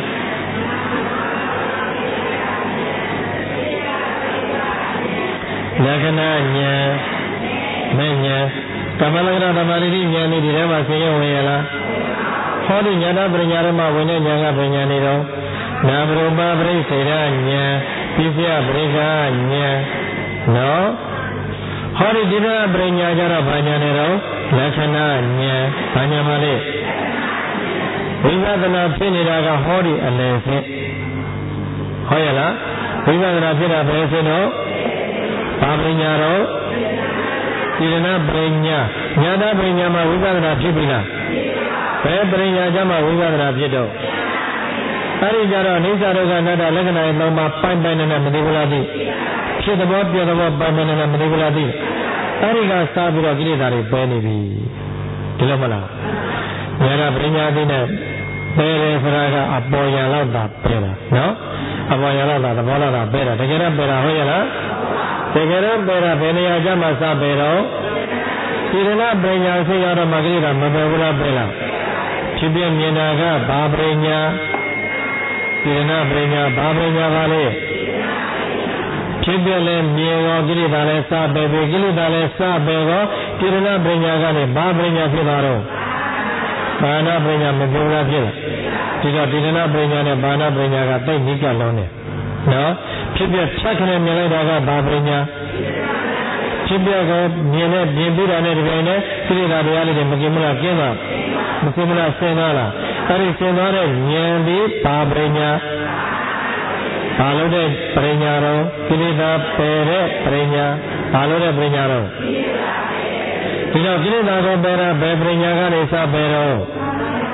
လက္ခဏာဉာဏ်မဲ့ဉာဏ်သမ္မာသက္ကရာသမ္မာဒိဋ္ဌိဉာဏ်ဒီထဲမှာဆင်းရဲဝင်ရလားဟောဒီဉာဏပညာဓမ္မဝင်တဲ့ဉာဏ်ကပညာနေတော့နာမရူပပရိစ္ဆေဒဉာဏ်ပစ္စယပရိက္ခဉာဏ်နော်ဟောဒီဒီကပညာကြတော့ဘာဉာဏ်နေတော့လက္ခဏာဉာဏ်ဘာဉာဏ်ပါလဲဝိပဿနာဖြစ်နေတာကဟောဒီအလယ်ဖြစ်ဟောရလားဝိပဿနာဖြစ်တာဘယ်ဖြစ်တော့ဘာပညာတော့သီရဏပညာညာတပညာမှာဝိပဿနာဖြစ်ပြီလားဘယ်ပညာကြမှာဝိပဿနာဖြစ်တော့အဲ့ဒီကြတော့အိစ္ဆဒုက္ခအနတ္တလက္ခဏာရဲ့သုံးပါးပိုင်ပိုင်နဲ့မသိဘူးလားသိဖြစ်တဲ့ဘောပြတဲ့ဘောပိုင်ပိုင်နဲ့မသိဘူးလားသိအဲ့ဒီကစားပြီးတော့ကိလေသာတွေပဲနေပြီဒီလိုမလားညာတပညာသိနဲ့ပဲတယ်ဆိုတာကအပေါ်ရလောက်တာပဲတာနော်အပေါ်ရလောက်တာသဘောလောက်တာပဲတာတကယ်တော့ပဲတာဟုတ်ရဲ့လားတကယ်တော့ပဲတာဘယ်နေရာကျမှစပဲတော့ဒီရဏပညာသိရတော့မကိလေသာမပဲဘူးလားပဲလားဖြစ်ပြမြင်တာကဘာပညာသီရဏပညာဘာပညာပါလဲဖြစ်ပြလဲမြင်ရောကိလေသာလဲစပဲပြီကိလေသာလဲစပဲရောသီရဏပညာကနေဘာပညာဖြစ်သွားတော့ဘာနာပညာမပြောတာဖြစ်လားဒီတော့သီရဏပညာနဲ့ဘာနာပညာကတိတ်နိကလုံးနေနော်ဖြစ်ပြဖြတ်ခနဲ့မြင်လိုက်တာကဘာပညာဖြစ်ပြကမြင်နဲ့မြင်ပြီးတာနဲ့ဒီပိုင်းနဲ့ကိလေသာတရားလေးတွေမกินမလားကျင်းတာမကိမလားဆင်းသွားလားအဲ့ဒီဆင်းသွားတဲ့ဉာဏ်ဒီဘာပညာဘာလို့တဲ့ပညာတော့ကိလေသာပယ်တဲ့ပညာဘာလို့တဲ့ပညာတော့ဒီတော့ကိလေသာကိုပယ်တာဘယ်ပညာကနေစပယ်တော့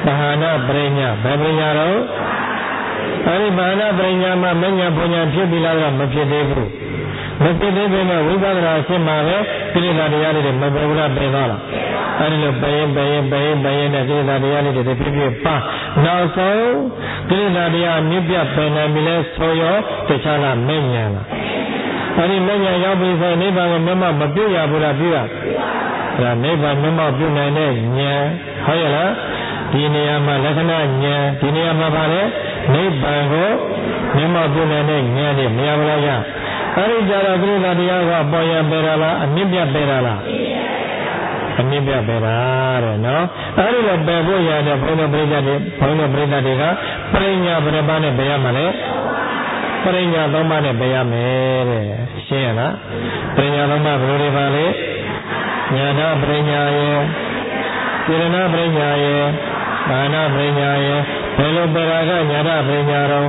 ဘာနာပရိညာဘယ်ပရိညာတော့အဲဒီဘာနာပရိညာမှာမညာပညာဖြစ်ပြီလားတော့မဖြစ်သေးဘူးမဖြစ်သေးပေမဲ့ဝိပဿနာရှင်းမှာပဲကိလေသာတရားတွေမပယ်ဘူးလားပယ်သွားလားအဲဒီလိုပယ်ရင်ပယ်ရင်ပယ်ရင်ပယ်ရင်နဲ့ကိလေသာတရားတွေဖြစ်ဖြစ်ပါနောက်ဆုံးကိလေသာတရားမြစ်ပြပယ်နိုင်ပြီလဲဆိုရောတခြားလားမညာလားအဲဒီမညာရောက်ပြီဆိုနိဗ္ဗာန်ကိုမျက်မှောက်မပြုတ်ရဘူးလားပြုတ်ရအဲဒါနိဗ္ဗာန်မျက်မှောက်ပြုတ်နိုင်တဲ့ဉာဏ်ဟုတ်ရဲ့လားဒီနေရာမှာလက္ခဏာဉာဏ်ဒီနေရာမှာပါလေနိဗ္ဗာန်ကိုမျက်မှောက်ပြုနိုင်တဲ့ဉာဏ်တွေမရဘူးလားရအဲဒီကြတော့ကိလေသာတရားကပေါ်ရပယ်တာလားအမြင့်ပြပယ်တာလားအမြင့်ပြပယ်တာတဲ့နော်အဲဒီလိုပယ်ဖို့ရတဲ့ဘုန်းတော်ပရိသတ်တွေဘုန်းတော်ပရိသတ်တွေကပရိညာဘယ်နှပါးနဲ့ပယ်ရမှာလဲပရိညာသုံးပါးနဲ့ပယ်ရမယ်တဲ့ရှင်းရလားပရိညာသုံးပါးဘယ်လိုတွေပါလဲညာနာပရိညာယေစေရနာပရိညာယေဘာနာပရိညာယေဘယ်လိုပယ်တာကညာနာပရိညာတော့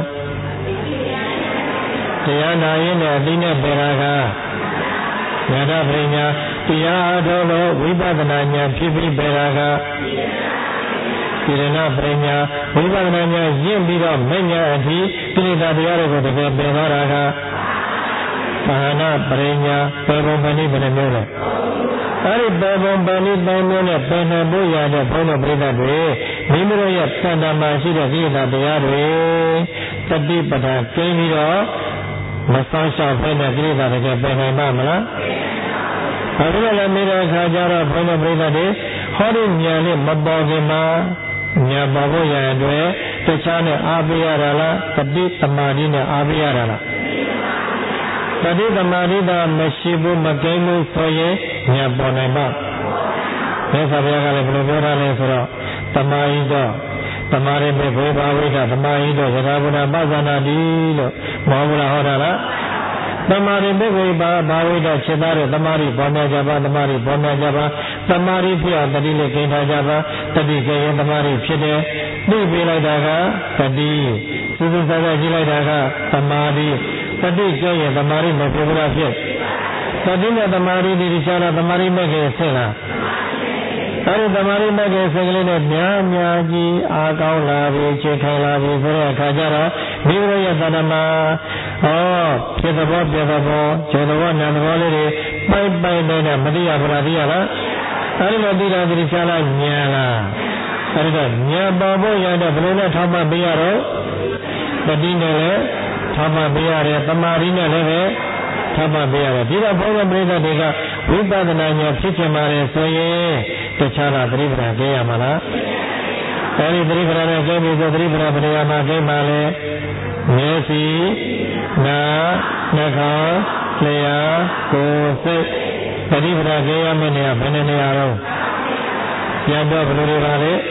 တရားနာရင်နဲ့အသိနဲ့ပယ်တာကညာနာပရိညာတရားအထုတ်လို့ဝိပဿနာဉာဏ်ဖြစ်ပြီးပယ်တာကစေရနာပရိညာဝိပဿနာဉာဏ်ရင့်ပြီးတော့မဉာဏ်အထိကိလေသာတရားတွေကိုတကယ်ပယ်သွားတာကဘာနာပရိညာပယ်ပုံပဏိဘယ်နှမျိုးလဲအဲဒီပယ်ပုံပဏိသုံးမျိုးနဲ့ပယ်နိုင်ဖို့ရတဲ့ဘုန်းတော်ပရိသတ်တွေမိမိတို့ရဲ့တဏ္ဍာမှာရှိတဲ့ကိလေသာတရားတွေတတိပဌာကျင်းပြီးတော့မဆောင်ရှောက်ဖို့နဲ့ကိလေသာတကယ်ပယ်နိုင်ပါမလားအဲဒီလိုလည်းမိတဲ့အခါကျတော့ဘုန်းတော်ပရိသတ်တွေဟောဒီဉာဏ်နဲ့မပေါ်ခင်မှာဉာဏ်ပေါ်ဖို့ရတဲ့အတွက်တခြားနဲ့အားပေးရတာလားတတိသမာဓိနဲ့အားပေးရတာလားတတိသမာဓိသာမရှိဘူးမကင်းဘူးဆိုရင်ဉာဏ်ပေါ်နိုင်ပါမြတ်စွာဘုရားကလည်းဘယ်လိုပြောထားလဲဆိုတော့သမာဓိတော့သမာဓိပဲဘေဘာဝိဒသမာဓိတော့ယထာဘုရားပသနာတိလို့မောဘုရားဟောတာလားသမာဓိပဲဘေဘာဘာဝိဒချက်သားတဲ့သမာဓိပေါ်များကြပါသမာဓိပေါ်များကြပါသမာဓိဖြစ်အောင်တတိလေးကိန်းထားကြပါတတိကရင်သမာဓိဖြစ်တယ်သိပေးလိုက်တာကတတိစူးစူးစားစားကြည့်လိုက်တာကသမာဓိတတိကရင်သမာဓိမဖြစ်ဘူးလားဖြစ်တတိနဲ့သမာဓိဒီတခြားလားသမာဓိမဲ့ကဆင်းလားအဲဒီသမာဓိမဲ့ကဆင်းကလေးနဲ့များများကြီးအားကောင်းလာပြီးချေထိုင်လာပြီးဆိုတဲ့အခါကျတော့မိမိတို့ရဲ့တဏ္ဍာမှာဩဖြစ်သဘောပြသဘောခြေသဘောနာသဘောလေးတွေပိုက်ပိုက်နဲ့မသိရဘူးလားသိရလားအဲဒီလိုသိတာဒီတခြားလားဉာဏ်လားအဲဒီတော့ဉာဏ်ပေါ်ဖို့ရတဲ့ဘယ်လိုလဲထောက်မှတ်ပေးရတော့တတိနဲ့လည်းထောက်မှတ်ပေးရတယ်သမာဓိနဲ့လည်းပဲထောက်မှတ်ပေးရတယ်ဒီတော့ဘုရားပရိသတ်တွေကဝိပဿနာဉာဏ်ဖြစ်ချင်ပါတယ်ဆိုရင်တခြားလားသတိပ္ပံကျဲရမှာလားအဲဒီသတိပ္ပံနဲ့ကျဲပြီးဆိုသတိပ္ပံပရိယာမှာကျဲပါလေမျက်စိနာနှာခေါင်းလျှာကိုယ်စိတ်သတိပ္ပံကျဲရမယ့်နေရာဘယ်နေရာတော့ပြန်တော့ဘယ်လိုတွေပါလဲ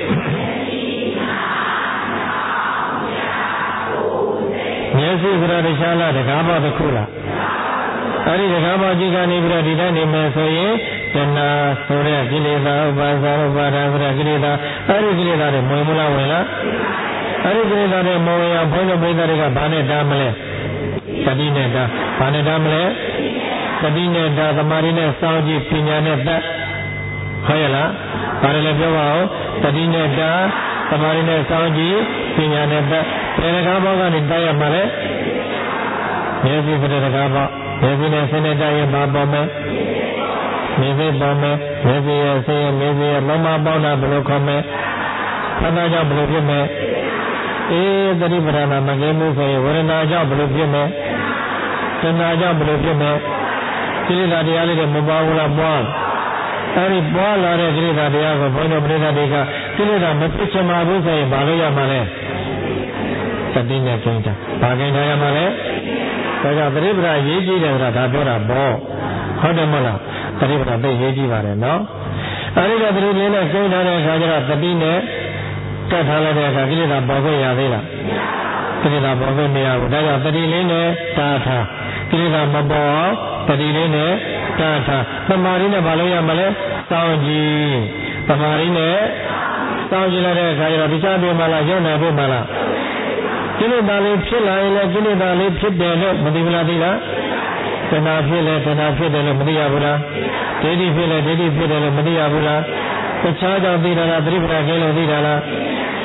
မျက်စိဆိုတာတခြားလားတကားပေါက်တစ်ခုလားအဲဒီတကားပေါက်ကြီးကနေပြီးတော့ဒီတိုင်းနေမယ်ဆိုရင်တဏှာဆိုတဲ့ကိလေသာဥပါဇာဥပါဒဆိုတဲ့ကိလေသာအဲဒီကိလေသာတွေဝင်မလားဝင်လားအဲဒီကိလေသာတွေမဝင်ရဘုန်းတော်ပိဋကတွေကဘာနဲ့တားမလဲတတိနဲ့တားဘာနဲ့တားမလဲတတိနဲ့တားသမာဓိနဲ့စောင့်ကြည့်ပညာနဲ့တတ်ဟုတ်ရဲ့လားဘာလဲလဲပြောပါဦးတတိနဲ့တားသမာဓိနဲ့စောင့်ကြည့်ပညာနဲ့တတ်ဘယ်တကားပေါက်ကနေတားရမှာလဲမျက်စိတဲ့တကားပေါက်မျက်စိနဲ့ဆင်းတဲ့တားရမှာပေါ်မယ်မျက်စိပေါ်မယ်မျက်စိရဲ့ဆင်းရဲမျက်စိရဲ့လုံးမပေါင်းတာဘယ်လိုခေါ်မလဲဖတ်တာကြောင့်ဘယ်လိုဖြစ်မလဲအေးသတိပဋ္ဌာန်မကင်းမှုဆိုရင်ဝေဒနာကြောင့်ဘယ်လိုဖြစ်မလဲသင်္ခါကြောင့်ဘယ်လိုဖြစ်မလဲကိလေသာတရားလေးတွေမပွားဘူးလားပွားအဲဒီပွားလာတဲ့ကိလေသာတရားကိုဘုန်းတော်ပရိသတ်တွေကကိလေသာမဖြစ်ချင်ပါဘူးဆိုရင်ဘာလို့ရမှာလဲသတိနဲ့ကျင့်တာဘာကျင့်ထားရမှာလဲဒါကြောင့်သတိပဋ္ဌာန်ရေးကြည့်တယ်ဆိုတာဒါပြောတာပေါ့ဟုတ်တယ်မလားသတိပဋ္ဌာန်သိရေးကြည့်ပါတယ်နော်အဲဒီတော့သတိလေးနဲ့ကျင့်ထားတဲ့အခါကျတော့သတိနဲ့ကတ်ထားလိုက်တဲ့အခါကိလေသာပေါ်ခွင့်ရသေးလားကိလေသာပေါ်ခွင့်မရဘူးဒါကြောင့်သတိလေးနဲ့တားထားကိလေသာမပေါ်အောင်သတိလေးနဲ့တားထားသမာဓိနဲ့ဘာလို့ရမလဲစောင့်ကြည့်သမာဓိနဲ့စောင့်ကြည့်လိုက်တဲ့အခါကျတော့တရားပြမလားရုပ်နာပြမလားကိလေသာလေးဖြစ်လာရင်လည်းကိလေသာလေးဖြစ်တယ်လို့မသိဘူးလားသိလားတဏှာဖြစ်လဲတဏှာဖြစ်တယ်လို့မသိရဘူးလားဒိဋ္ဌိဖြစ်လဲဒိဋ္ဌိဖြစ်တယ်လို့မသိရဘူးလားတခြားကြောင့်သိတာလားသတိပဋ္ဌာန်ကျင်းလို့သိတာလား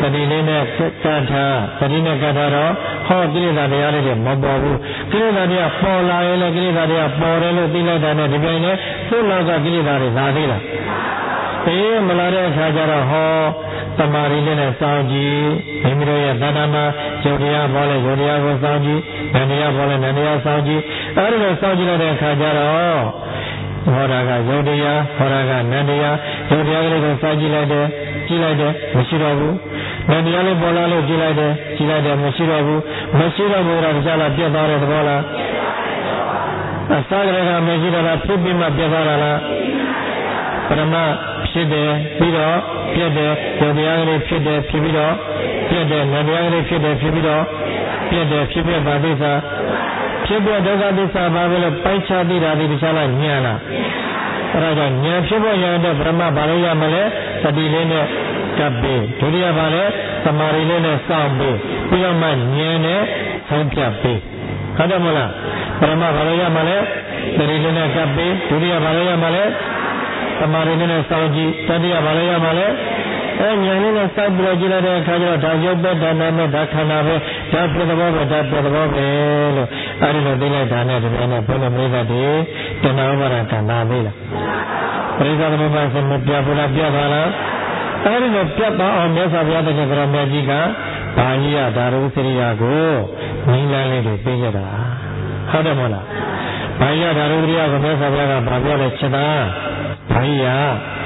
တတိလေးနဲ့ကတ်ထားတတိနဲ့ကတ်ထားတော့ဟောကိလေသာတရားလေးတွေမပေါ်ဘူးကိလေသာတရားပေါ်လာရင်လည်းကိလေသာတရားပေါ်တယ်လို့သိလိုက်တာနဲ့ဒီပိုင်းနဲ့သူ့လောကကိလေသာတွေလာသေးလားအေးမလာတဲ့အခါကျတော့ဟောတမာရီလေးနဲ့စောင့်ကြည့်မိမိတို့ရဲ့တဏ္ဍာမှာယုတ်တရားပေါ်လဲယုတ်တရားကိုစောင့်ကြည့်နန္တရားပေါ်လဲနန္တရားစောင့်ကြည့်အဲဒီလိုစောင့်ကြည့်လိုက်တဲ့အခါကျတော့ဟောတာကယုတ်တရားဟောတာကနန္တရားယုတ်တရားကလေးကိုစောင့်ကြည့်လိုက်တယ်ကြည့်လိုက်တယ်မရှိတော့ဘူးနန္တရားလေးပေါ်လာလို့ကြည့်လိုက်တယ်ကြည့်လိုက်တယ်မရှိတော့ဘူးမရှိတော့ဘူးတော့ကြားလာပြတ်သွားတဲ့သဘောလားအစကတည်းကမရှိတော့တာဖြစ်ပြီးမှပြတ်သွားတာလားပရမဖြစ်တယ်ပြီးတော့ပြတ်တယ်ယုတ်တရားကလေးဖြစ်တယ်ဖြစ်ပြီးတော့ပြတ်တယ်နန္တရားကလေးဖြစ်တယ်ဖြစ်ပြီးတော့ပြတ်တယ်ဖြစ်ပြပါသစ္စာဖြစ်ပြဒုက္ခသစ္စာဘာပဲလို့ပိုက်ချသိတာဒီတခြားလားဉာဏ်လားအဲဒါကြောင့်ဉာဏ်ဖြစ်ဖို့ရတဲ့ပရမဘာလို့ရမလဲသတိလေးနဲ့ကပ်ပြီးဒုတိယဘာလဲသမာဓိလေးနဲ့စောင့်ပြီးပြီးတော့မှဉာဏ်နဲ့ဆုံးဖြတ်ပြီးဟုတ်တယ်မလားပရမဘာလို့ရမလဲသတိလေးနဲ့ကပ်ပြီးဒုတိယဘာလို့ရမလဲသမာဓိလေးနဲ့စောင့်ကြည့်တတိယဘာလို့ရမလဲအဲဉာဏ်လေးနဲ့စောင့်ပြီးတော့ကြည့်လိုက်တဲ့အခါကျတော့ဒါရုပ်ပဲဒါနာပဲဒါခန္ဓာပဲဒါပြသဘောပဲဒါပြသဘောပဲလို့အဲဒီလိုသိလိုက်တာနဲ့ဒီနေ့နဲ့ဘုရားမိတ်တွေတဏှာဥပါဒကံတာသေးလားပရိသတ်သမုပ္ပါဒ်မပြဘူးလားပြပါလားအဲဒီလိုပြတ်သွားအောင်မြတ်စွာဘုရားတကယ်ကြရမြတ်ကြီးကဘာကြီးရဒါရုစရိယာကိုမိလန်းလေးတွေပေးခဲ့တာဟုတ်တယ်မဟုတ်လားဘာကြီးရဒါရုစရိယာကိုမြတ်စွာဘုရားကဘာပြောလဲချက်တာဘာကြီးရ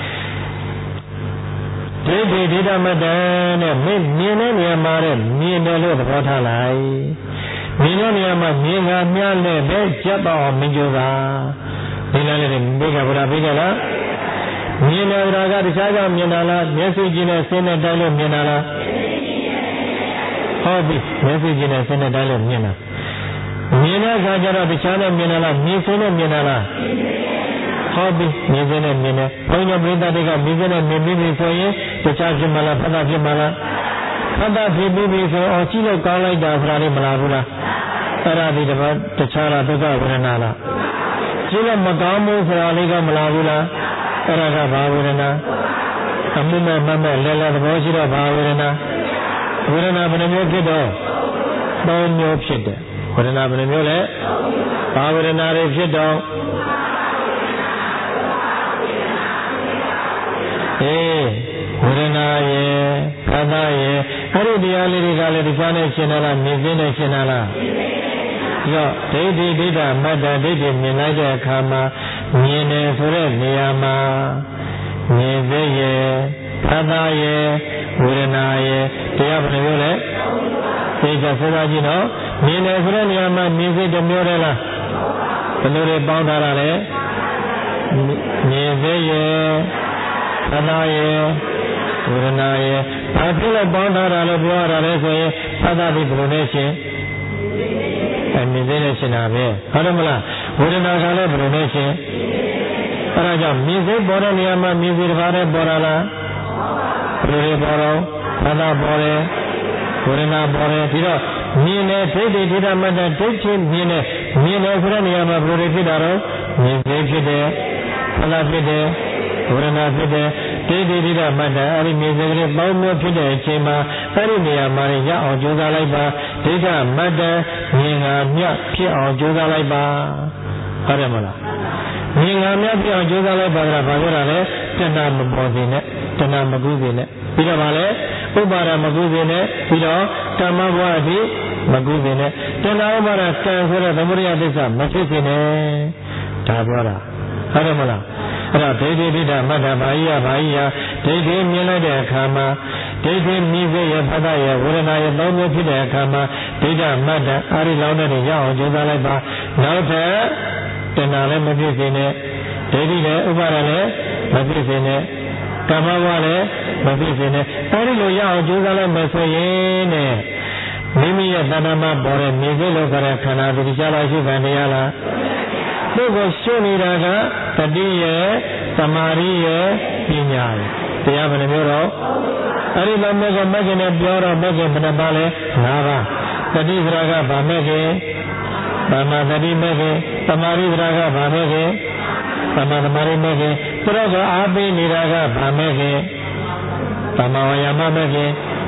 ဒိဋ္ဌိဒိဋ္ဌမတ္တနဲ့မင်းမြင်တဲ့နေရာမှာတဲ့မြင်တယ်လို့သဘောထားလိုက်မြင်တဲ့နေရာမှာမြင်ကမြနဲ့ပဲကြက်တော့မင်းကြိုးတာဒီလားလေမိကဗုဒ္ဓပြေးကြလားမြင်နေတာကတခြားကြောင့်မြင်တာလားမျက်စိကြည့်နဲ့ဆင်းတဲ့တိုင်းလို့မြင်တာလားဟုတ်ပြီမျက်စိကြည့်နဲ့ဆင်းတဲ့တိုင်းလို့မြင်တာမြင်တဲ့အခါကျတော့တခြားနဲ့မြင်တာလားမြင်စင်းနဲ့မြင်တာလားဟုတ်ပြီမြင်စင်းနဲ့မြင်တယ်ဘုန်းကြီးပရိသတ်တွေကမြင်စင်းနဲ့မြင်ပြီးပြီဆိုရင်တခြားဖြစ်မလားဖတ်တာဖြစ်မလားဖတ်တာဖြစ်ပြီးပြီဆိုအော်ကြည့်လို့ကောင်းလိုက်တာဆိုတာလေးမလားဘူးလားအဲ့ဒါဒီတခြားလားဒုက္ခဝေဒနာလားကြည့်လို့မကောင်းဘူးဆိုတာလေးကမလားဘူးလားအဲ့ဒါကဘာဝေဒနာအမှုမဲ့မမဲ့လဲလဲသဘောရှိတော့ဘာဝေဒနာဝေဒနာဘယ်နှမျိုးဖြစ်တော့သုံးမျိုးဖြစ်တယ်ဝေဒနာဘယ်နှမျိုးလဲဘာဝေဒနာတွေဖြစ်တော့အေးဝေဒနာရဲ့ဘာသာရဲ့အဲ့ဒီတရားလေးတွေကလည်းဒီစားနဲ့ရှင်းလာလားမြင်စင်းနဲ့ရှင်းလာလားရောဒိဋ္ဌိဒိဋ္ဌမတ္တဒိဋ္ဌိမြင်လိုက်တဲ့အခါမှာမြင်တယ်ဆိုတဲ့နေရာမှာမြင်စေရဲ့ဘာသာရဲ့ဝေဒနာရဲ့တရားဘယ်လိုမျိုးလဲသိကြစဉ်းစားကြည့်နော်မြင်တယ်ဆိုတဲ့နေရာမှာမြင်စေတစ်မျိုးတည်းလားဘယ်လိုတွေပေါင်းထားတာလဲမြင်စေရဲ့ဘာသာရဲ့ဝေဒနာရဲ့ဘာဖြစ်လို့ပေါင်းထားတာလို့ပြောရတာလဲဆိုရင်ဘာသာဒီဘယ်လိုလဲရှင်အမြင်သေးတဲ့ရှင်တာပဲဟုတ်တယ်မလားဝေဒနာကလည်းဘယ်လိုလဲရှင်အဲဒါကြောင့်မြင်စိတ်ပေါ်တဲ့နေရာမှာမြင်စိတ်တစ်ပါးတည်းပေါ်လာလားဘယ်လိုလဲပေါ်တော့ဘာသာပေါ်တယ်ဝေဒနာပေါ်တယ်ဒီတော့မြင်တယ်ဒိဋ္ဌိဒိဋ္ဌမတ္တဒိဋ္ဌိမြင်တယ်မြင်တယ်ဆိုတဲ့နေရာမှာဘယ်လိုဖြစ်တာတော့မြင်စိတ်ဖြစ်တယ်ဘာသာဖြစ်တယ်ဝေဒနာဖြစ်တယ်ဒိဋ္ဌိဒိဋ္ဌမတ္တအဲ့ဒီမြင်စိတ်ကလေးပေါင်းမျိုးဖြစ်တဲ့အချိန်မှာအဲ့ဒီနေရာမှာရအောင်ကြိုးစားလိုက်ပါဒိဋ္ဌမတ္တမြင်ငါမြဖြစ်အောင်ကြိုးစားလိုက်ပါဟုတ်တယ်မလားမြင်ငါမြဖြစ်အောင်ကြိုးစားလိုက်ပါကဘာပြောတာလဲတဏှာမပေါ်စေနဲ့တဏှာမကူးစေနဲ့ပြီးတော့ဗာလဲဥပါဒမကူးစေနဲ့ပြီးတော့ကမ္မဘဝအထိမကူးစေနဲ့တဏှာဥပါဒကံဆိုတဲ့သမုဒယသစ္စာမဖြစ်စေနဲ့ဒါပြောတာဟုတ်တယ်မလားအဲ့တော့ဒိဋ္ဌိဒိဋ္ဌမတ္တဘာကြီးရဘာကြီးရဒိဋ္ဌိမြင်လိုက်တဲ့အခါမှာဒိဋ္ဌိမြင်စေရဖတ်တာရဝေဒနာရသုံးမျိုးဖြစ်တဲ့အခါမှာဒိဋ္ဌမတ္တအာရိလောင်းတဲ့ရအောင်ကြိုးစားလိုက်ပါနောက်ထပ်တဏှာလည်းမဖြစ်စေနဲ့ဒိဋ္ဌိလည်းဥပါဒလည်းမဖြစ်စေနဲ့ကမ္မဘဝလည်းမဖြစ်စေနဲ့အဲဒီလိုရအောင်ကြိုးစားလိုက်မယ်ဆိုရင်တဲ့မိမိရဲ့တဏှာမှာပေါ်တဲ့မြေစိတ်လောကရခန္ဓာဒီကြားလာရှိခံတရားလားသူ့ကိုရှုနေတာကတတိရဲ့သမာဓိရဲ့ပညာရဲ့တရားဘယ်နှမျိုးတော့အဲဒီလိုမဲ့ကမဲ့ကနေပြောတော့မဲ့ကဘယ်နှပါလဲ၅ပါးတတိစရာကဗာမဲ့ကေသမာဓိမဲ့ကေသမာဓိစရာကဗာမဲ့ကေသမာသမာဓိမဲ့ကေသူတို့ကအားပေးနေတာကဗာမဲ့ကေသမာဝါယာမမဲ့ကေ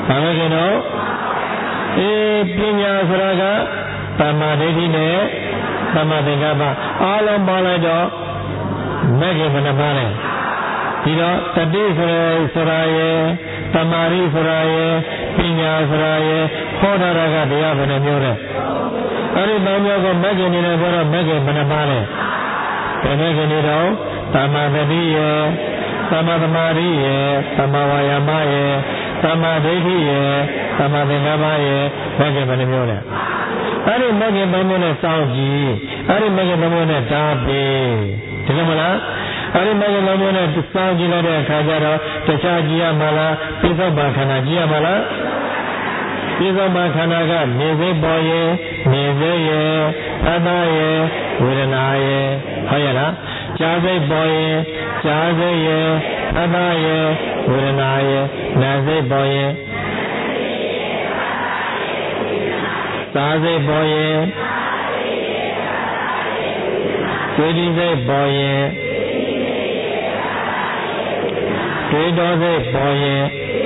ဘာလဲကျတော့အေးပညာဆိုတာကတမ္မာဒိဋ္ဌိနဲ့တမ္မာသင်္ကပ္ပအားလုံးပေါင်းလိုက်တော့မဲ့ခင်ဘယ်နှပါးလဲဒီတော့တတိဆိုရဆိုတာရဲ့တမာရိဆိုတာရဲ့ပညာဆိုတာရဲ့ဟောတာကတရားဘယ်နှမျိုးလဲအဲ့ဒီသုံးမျိုးကိုမဲ့ခင်နေတယ်ဆိုတော့မဲ့ခင်ဘယ်နှပါးလဲဘယ်မဲ့ခင်နေတော့တမာတတိရဲ့တမာသမာရိရဲ့တမာဝါယာမရဲ့တမာဒိဋ္ဌိရဲ့တမာသင်္ကပ္ပရဲ့မဲ့ခင်ဘယ်နှမျိုးလဲအဲ့ဒီမဲ့ခင်သုံးမျိုးနဲ့စောင့်ကြည့်အဲ့ဒီမဲ့ခင်သုံးမျိုးနဲ့တားပေးဒီလိုမလားအဲ့ဒီမဲ့ခင်သုံးမျိုးနဲ့စောင့်ကြည့်လိုက်တဲ့အခါကျတော့တခြားကြည့်ရမှာလားပိဿပခန္ဓာကြည့်ရမှာလားပိဿပခန္ဓာကနေစိတ်ပေါ်ရဲ့နေစိတ်ရဲ့အတ္တရဲ့ဝေဒနာရဲ့ဟုတ်ရဲ့လားကြာစိတ်ပေါ်ရဲ့ကြာစိတ်ရဲ့အတ္တရဲ့ဝေဒနာရဲ့နာစိတ်ပေါ်ရဲ့သာစိတ်ပေါ်ရဲ့ဝိတိစိတ်ပေါ်ရဲ့တွေးတော်စိတ်ပေါ်ရဲ့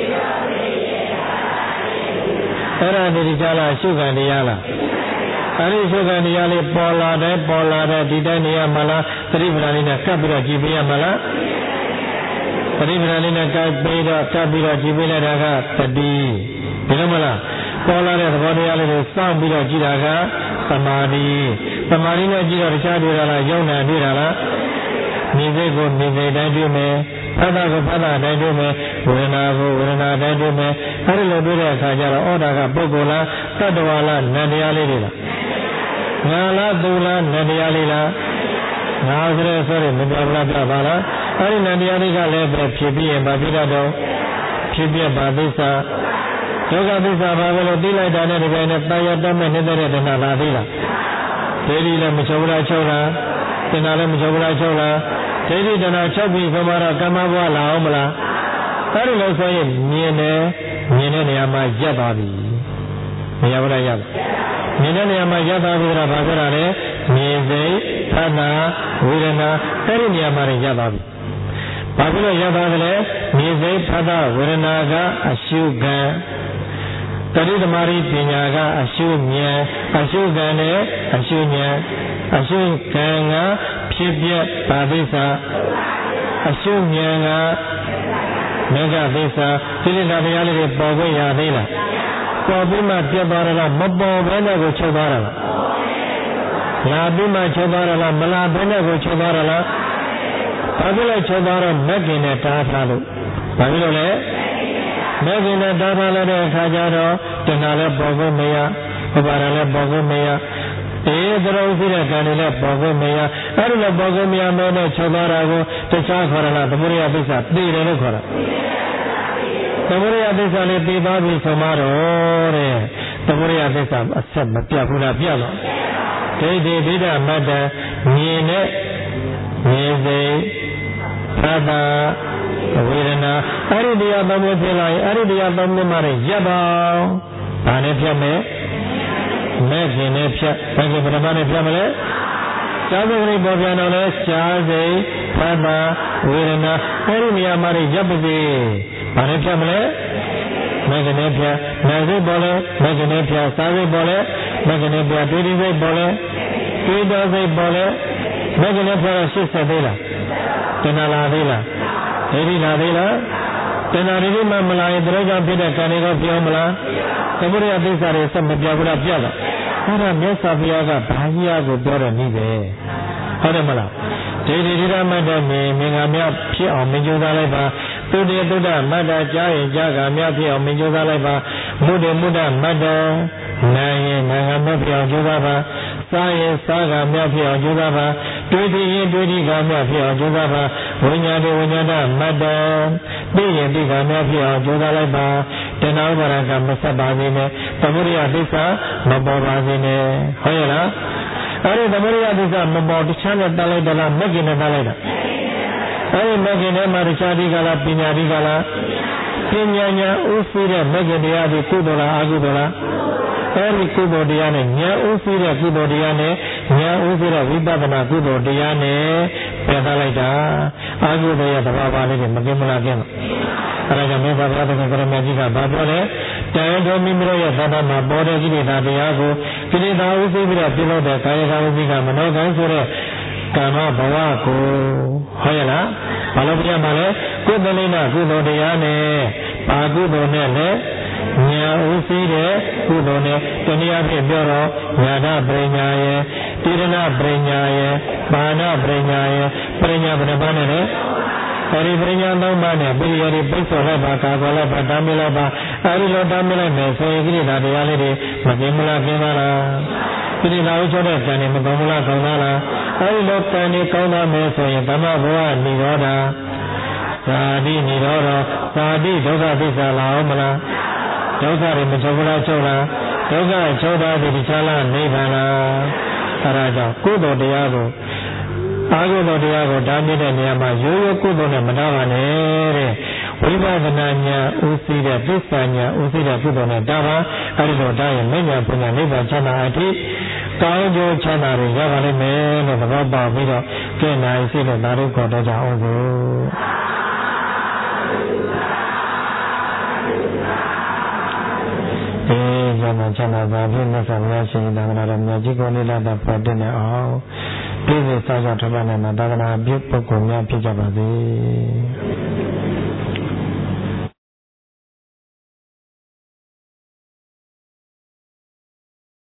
အဲ့ဒါဒီကြလားရှုခံတရားလားအဲ့ဒီရှုခံတရားလေးပေါ်လာတဲ့ပေါ်လာတဲ့ဒီတိုင်းနေရမလားသတိပ္ပဏလေးနဲ့ကပ်ပြီးတော့ကြည်ပေးရမလားသတိပ္ပဏလေးနဲ့ကပ်ပြီးတော့ကပ်ပြီးတော့ကြည်ပေးလိုက်တာကတတိဒီလိုမလားပေါ်လာတဲ့သဘောတရားလေးကိုစောင့်ပြီးတော့ကြည်တာကသမာဓိသမာဓိနဲ့ကြည်တော့တခြားတွေ့တာလားယုံနာတွေ့တာလားနေစိတ်ကိုနေစိတ်တိုင်းတွေ့မယ်ဖတ်တာကိုဖတ်တာတိုင်းတွေ့မယ်ဝေဒနာကိုဝေဒနာတိုင်းတွေ့မယ်အဲဒီလိုတွေ့တဲ့အခါကျတော့ဩတာကပုဂ္ဂိုလ်လားတတ္တဝါလားနတ်တရားလေးတွေလားငါလားသူလားနတ်တရားလေးလားငါဆိုရဲဆိုရဲမပြောဘူးလားပြပါလားအဲဒီနတ်တရားလေးကလည်းပဲဖြစ်ပြီးရင်ဗာပြတတ်တော့ဖြစ်ပြပါသစ္စာဒုက္ခသစ္စာဘာပဲလို့သိလိုက်တာနဲ့ဒီပိုင်းနဲ့တာယာတတ်မဲ့နေတဲ့တဏှာလာသေးလားဒေဒီလည်းမချုပ်ဘူးလားချုပ်လားတဏှာလည်းမချုပ်ဘူးလားချုပ်လားဒိဋ္ဌိတဏှာချုပ်ပြီးဆိုမှတော့ကမ္မဘဝလာအောင်မလားအဲဒီလိုဆိုရင်မြင်တယ်မြင်တဲ့နေရာမှာရပ်သွားပြီနေရာဘယ်ရပ်မြင်တဲ့နေရာမှာရပ်သွားပြီဆိုတာဘာပြောတာလဲမြင်စိတ်သတ္တဝေဒနာအဲဒီနေရာမှာရပ်သွားပြီဘာဖြစ်လို့ရပ်သွားသလဲမြင်စိတ်သတ္တဝေဒနာကအရှုခံတတိသမารိပညာကအရှုဉာဏ်အရှုခံနဲ့အရှုဉာဏ်အရှုခံကဖြစ်ပြပါသစ္စာအရှုဉာဏ်ကမေဃသစ္စာဒီလိုတရားလေးတွေပေါ်ခွင့်ရသေးလားပေါ်ပြီးမှပြတ်သွားတယ်လားမပေါ်ဘဲနဲ့ကိုချုပ်သွားတာလားလာပြီးမှချုပ်သွားတယ်လားမလာဘဲနဲ့ကိုချုပ်သွားတယ်လားဘာဖြစ်လို့ချုပ်သွားတော့မက်ကင်နဲ့တားထားလို့ဘာဖြစ်လို့လဲမက်ကင်နဲ့တားထားလိုက်တဲ့အခါကျတော့တဏှာလည်းပေါ်ခွင့်မရဥပါဒလည်းပေါ်ခွင့်မရအေးသရုပ်ရှိတဲ့ကံတွေနဲ့ပေါ်ခွင့်မရအဲ့ဒီလိုပေါ်ခွင့်မရမဲနဲ့ချုပ်သွားတာကိုတခြားခေါ်ရလားသမုဒိယသစ္စာသိတယ်လို့ခေါ်တာသမုဒိယသစ္စာလေးသိသွားပြီဆိုမှတော့တဲ့သမုဒိယသစ္စာအဆက်မပြတ်ဘူးလားပြတ်တော့ဒိဋ္ဌိဒိဋ္ဌမတ္တမြင်တဲ့မြင်စိတ်သတ္တဝေဒနာအဲ့ဒီတရားသုံးမျိုးဖြစ်လာရင်အဲ့ဒီတရားသုံးမျိုးမှလည်းရပ်ပါဘာနဲ့ဖြတ်မယ်မဲ့ခင်နဲ့ဖြတ်ဘာကပရမနဲ့ဖြတ်မလဲရှားစိတ်ကလေးပေါ်ပြန်တော့လဲရှားစိတ်သတ္တဝေဒနာအဲ့ဒီနေရာမှာရပ်ပါစေဘာနဲ့ဖြတ်မလဲမဲ့ခင်နဲ့ဖြတ်နာစိတ်ပေါ်လဲမဲ့ခင်နဲ့ဖြတ်စားစိတ်ပေါ်လဲမဲ့ခင်နဲ့ဖြတ်တွေးစိတ်ပေါ်လဲတွေးတော်စိတ်ပေါ်လဲမဲ့ခင်နဲ့ဖြတ်ရှစ်ဆက်သေးလားတဏှာလာသေးလားဒိဋ္ဌိလာသေးလားတဏှာဒိဋ္ဌိမှမလာရင်တို့ကြောင့်ဖြစ်တဲ့ကံတွေကပြောမလားသမုဒိယသစ္စာတွေဆက်မပြောဘူးလားပြတ်တော့အဲ့ဒါမြတ်စွာဘုရားကဘာကြီးအားကိုပြောတဲ့နည်းပဲဟုတ်တယ်မလားဒိဋ္ဌိဒိဋ္ဌမတ္တမြင်မြင်ကမြဖြစ်အောင်မကြိုးစားလိုက်ပါသုတေသုဒ္ဓမတ္တကြားရင်ကြားကမြဖြစ်အောင်မကြိုးစားလိုက်ပါမုဒ္ဒေမုဒ္ဒမတ္တနာရင်နာကမြဖြစ်အောင်ကြိုးစားပါစားရင်စားကမြဖြစ်အောင်ကြိုးစားပါတွေးကြည့်ရင်တွေးကြည့်ကမြဖြစ်အောင်ကြိုးစားပါဝိညာဉ်ဝိညာဏမတ္တသိရင်သိကမြဖြစ်အောင်ကြိုးစားလိုက်ပါတဏှာဥပါဒကမဆက်ပါစေနဲ့သမုဒိယသစ္စာမပေါ်ပါစေနဲ့ဟုတ်ရဲ့လားအဲ့ဒီသမုဒိယသစ္စာမပေါ်တခြားနဲ့တတ်လိုက်တယ်လားမဂ္ဂင်နဲ့တတ်လိုက်တာအဲ့ဒီမဂ္ဂင်ထဲမှာတခြားဒီကလားပညာဒီကလားပညာညာဥသိတဲ့မဂ္ဂင်တရားဒီကုသိုလ်လားအကုသိုလ်လားအဲ့ဒီကုသိုလ်တရားနဲ့ဉာဏ်ဥသိတဲ့ကုသိုလ်တရားနဲ့ဉာဏ်ဥသိတဲ့ဝိပဿနာကုသိုလ်တရားနဲ့ပြသလိုက်တာအကုသိုလ်ရဲ့သဘာဝလေးတွေမကင်းမလားကင်းလားအဲဒါကြောင့်မြတ်စွာဘုရားသခင်ကရမကြီးကဘာပြောလဲတန်တော်မိမိတို့ရဲ့သတ္တမှာပေါ်တဲ့ကိလေသာတရားကိုကိလေသာဥသိပြီးတော့ပြုလုပ်တဲ့ကာယကဝစီကမနောကံဆိုတဲ့ကာမဘဝကိုဟုတ်ရဲ့လားဘာလို့ပြရမှာလဲကုသလိနာကုသိုလ်တရားနဲ့ပါကုသိုလ်နဲ့လည်းညာဥသိတဲ့ကုသိုလ်နဲ့တနည်းအားဖြင့်ပြောတော့ညာဒပရိညာယေတိရဏပရိညာယေပါဏပရိညာယေပရိညာဘယ်နှပါးနဲ့လဲအဲဒီပရိညာသုံးပါးနဲ့ပိရိယတွေပိတ်ဆို့လိုက်ပါကာကွယ်လိုက်ပါတားမြစ်လိုက်ပါအဲဒီလိုတားမြစ်လိုက်မယ်ဆိုရင်ကိလေသာတရားလေးတွေမကင်းမလားကင်းပါလားကိလေသာဥစ္စာတဲ့ကံတွေမကောင်းမလားကောင်းပါလားအဲဒီလိုကံတွေကောင်းသားမယ်ဆိုရင်ဓမ္မဘဝနိရောဓသာတိနိရောဓသာတိဒုက္ခသစ္စာလာအောင်မလားဒုက္ခတွေမချုပ်လားချုပ်လားဒုက္ခချုပ်တာဒီချလားနိဗ္ဗာန်လားအဲဒါကြောင့်ကုသိုလ်တရားကိုအာဟုသောတရားကိုတားမြစ်တဲ့နေရာမှာရိုးရိုးကုသိုလ်နဲ့မတားပါနဲ့တဲ့ဝိပဿနာဉာဏ်ဥသိတဲ့သစ္စာဉာဏ်ဥသိတဲ့ကုသိုလ်နဲ့တားပါအဲဒီလိုတားရင်မဉ္ဇဉ်ပညာနိဗ္ဗာန်ချမ်းသာအထိကောင်းကျိုးချမ်းသာတွေရပါလိမ့်မယ်လို့သဘောပေါက်ပြီးတော့ကျင့်နိုင်စိတ်နဲ့ဒါတို့ခေါ်တော့ကြအောင်ကိုအေးဇာမချမ်းသာပါဖြင့်မြတ်စွာဘုရားရှင်သာသနာတော်မြတ်ကြီးကိုနိလတာပေါ်တင်နေအောင်ပြည့်စုံစောင့်ရှောက်ထားပါနဲ့သာသနာပြုပုဂ္ဂိုလ်များဖြစ်ကြပါစေ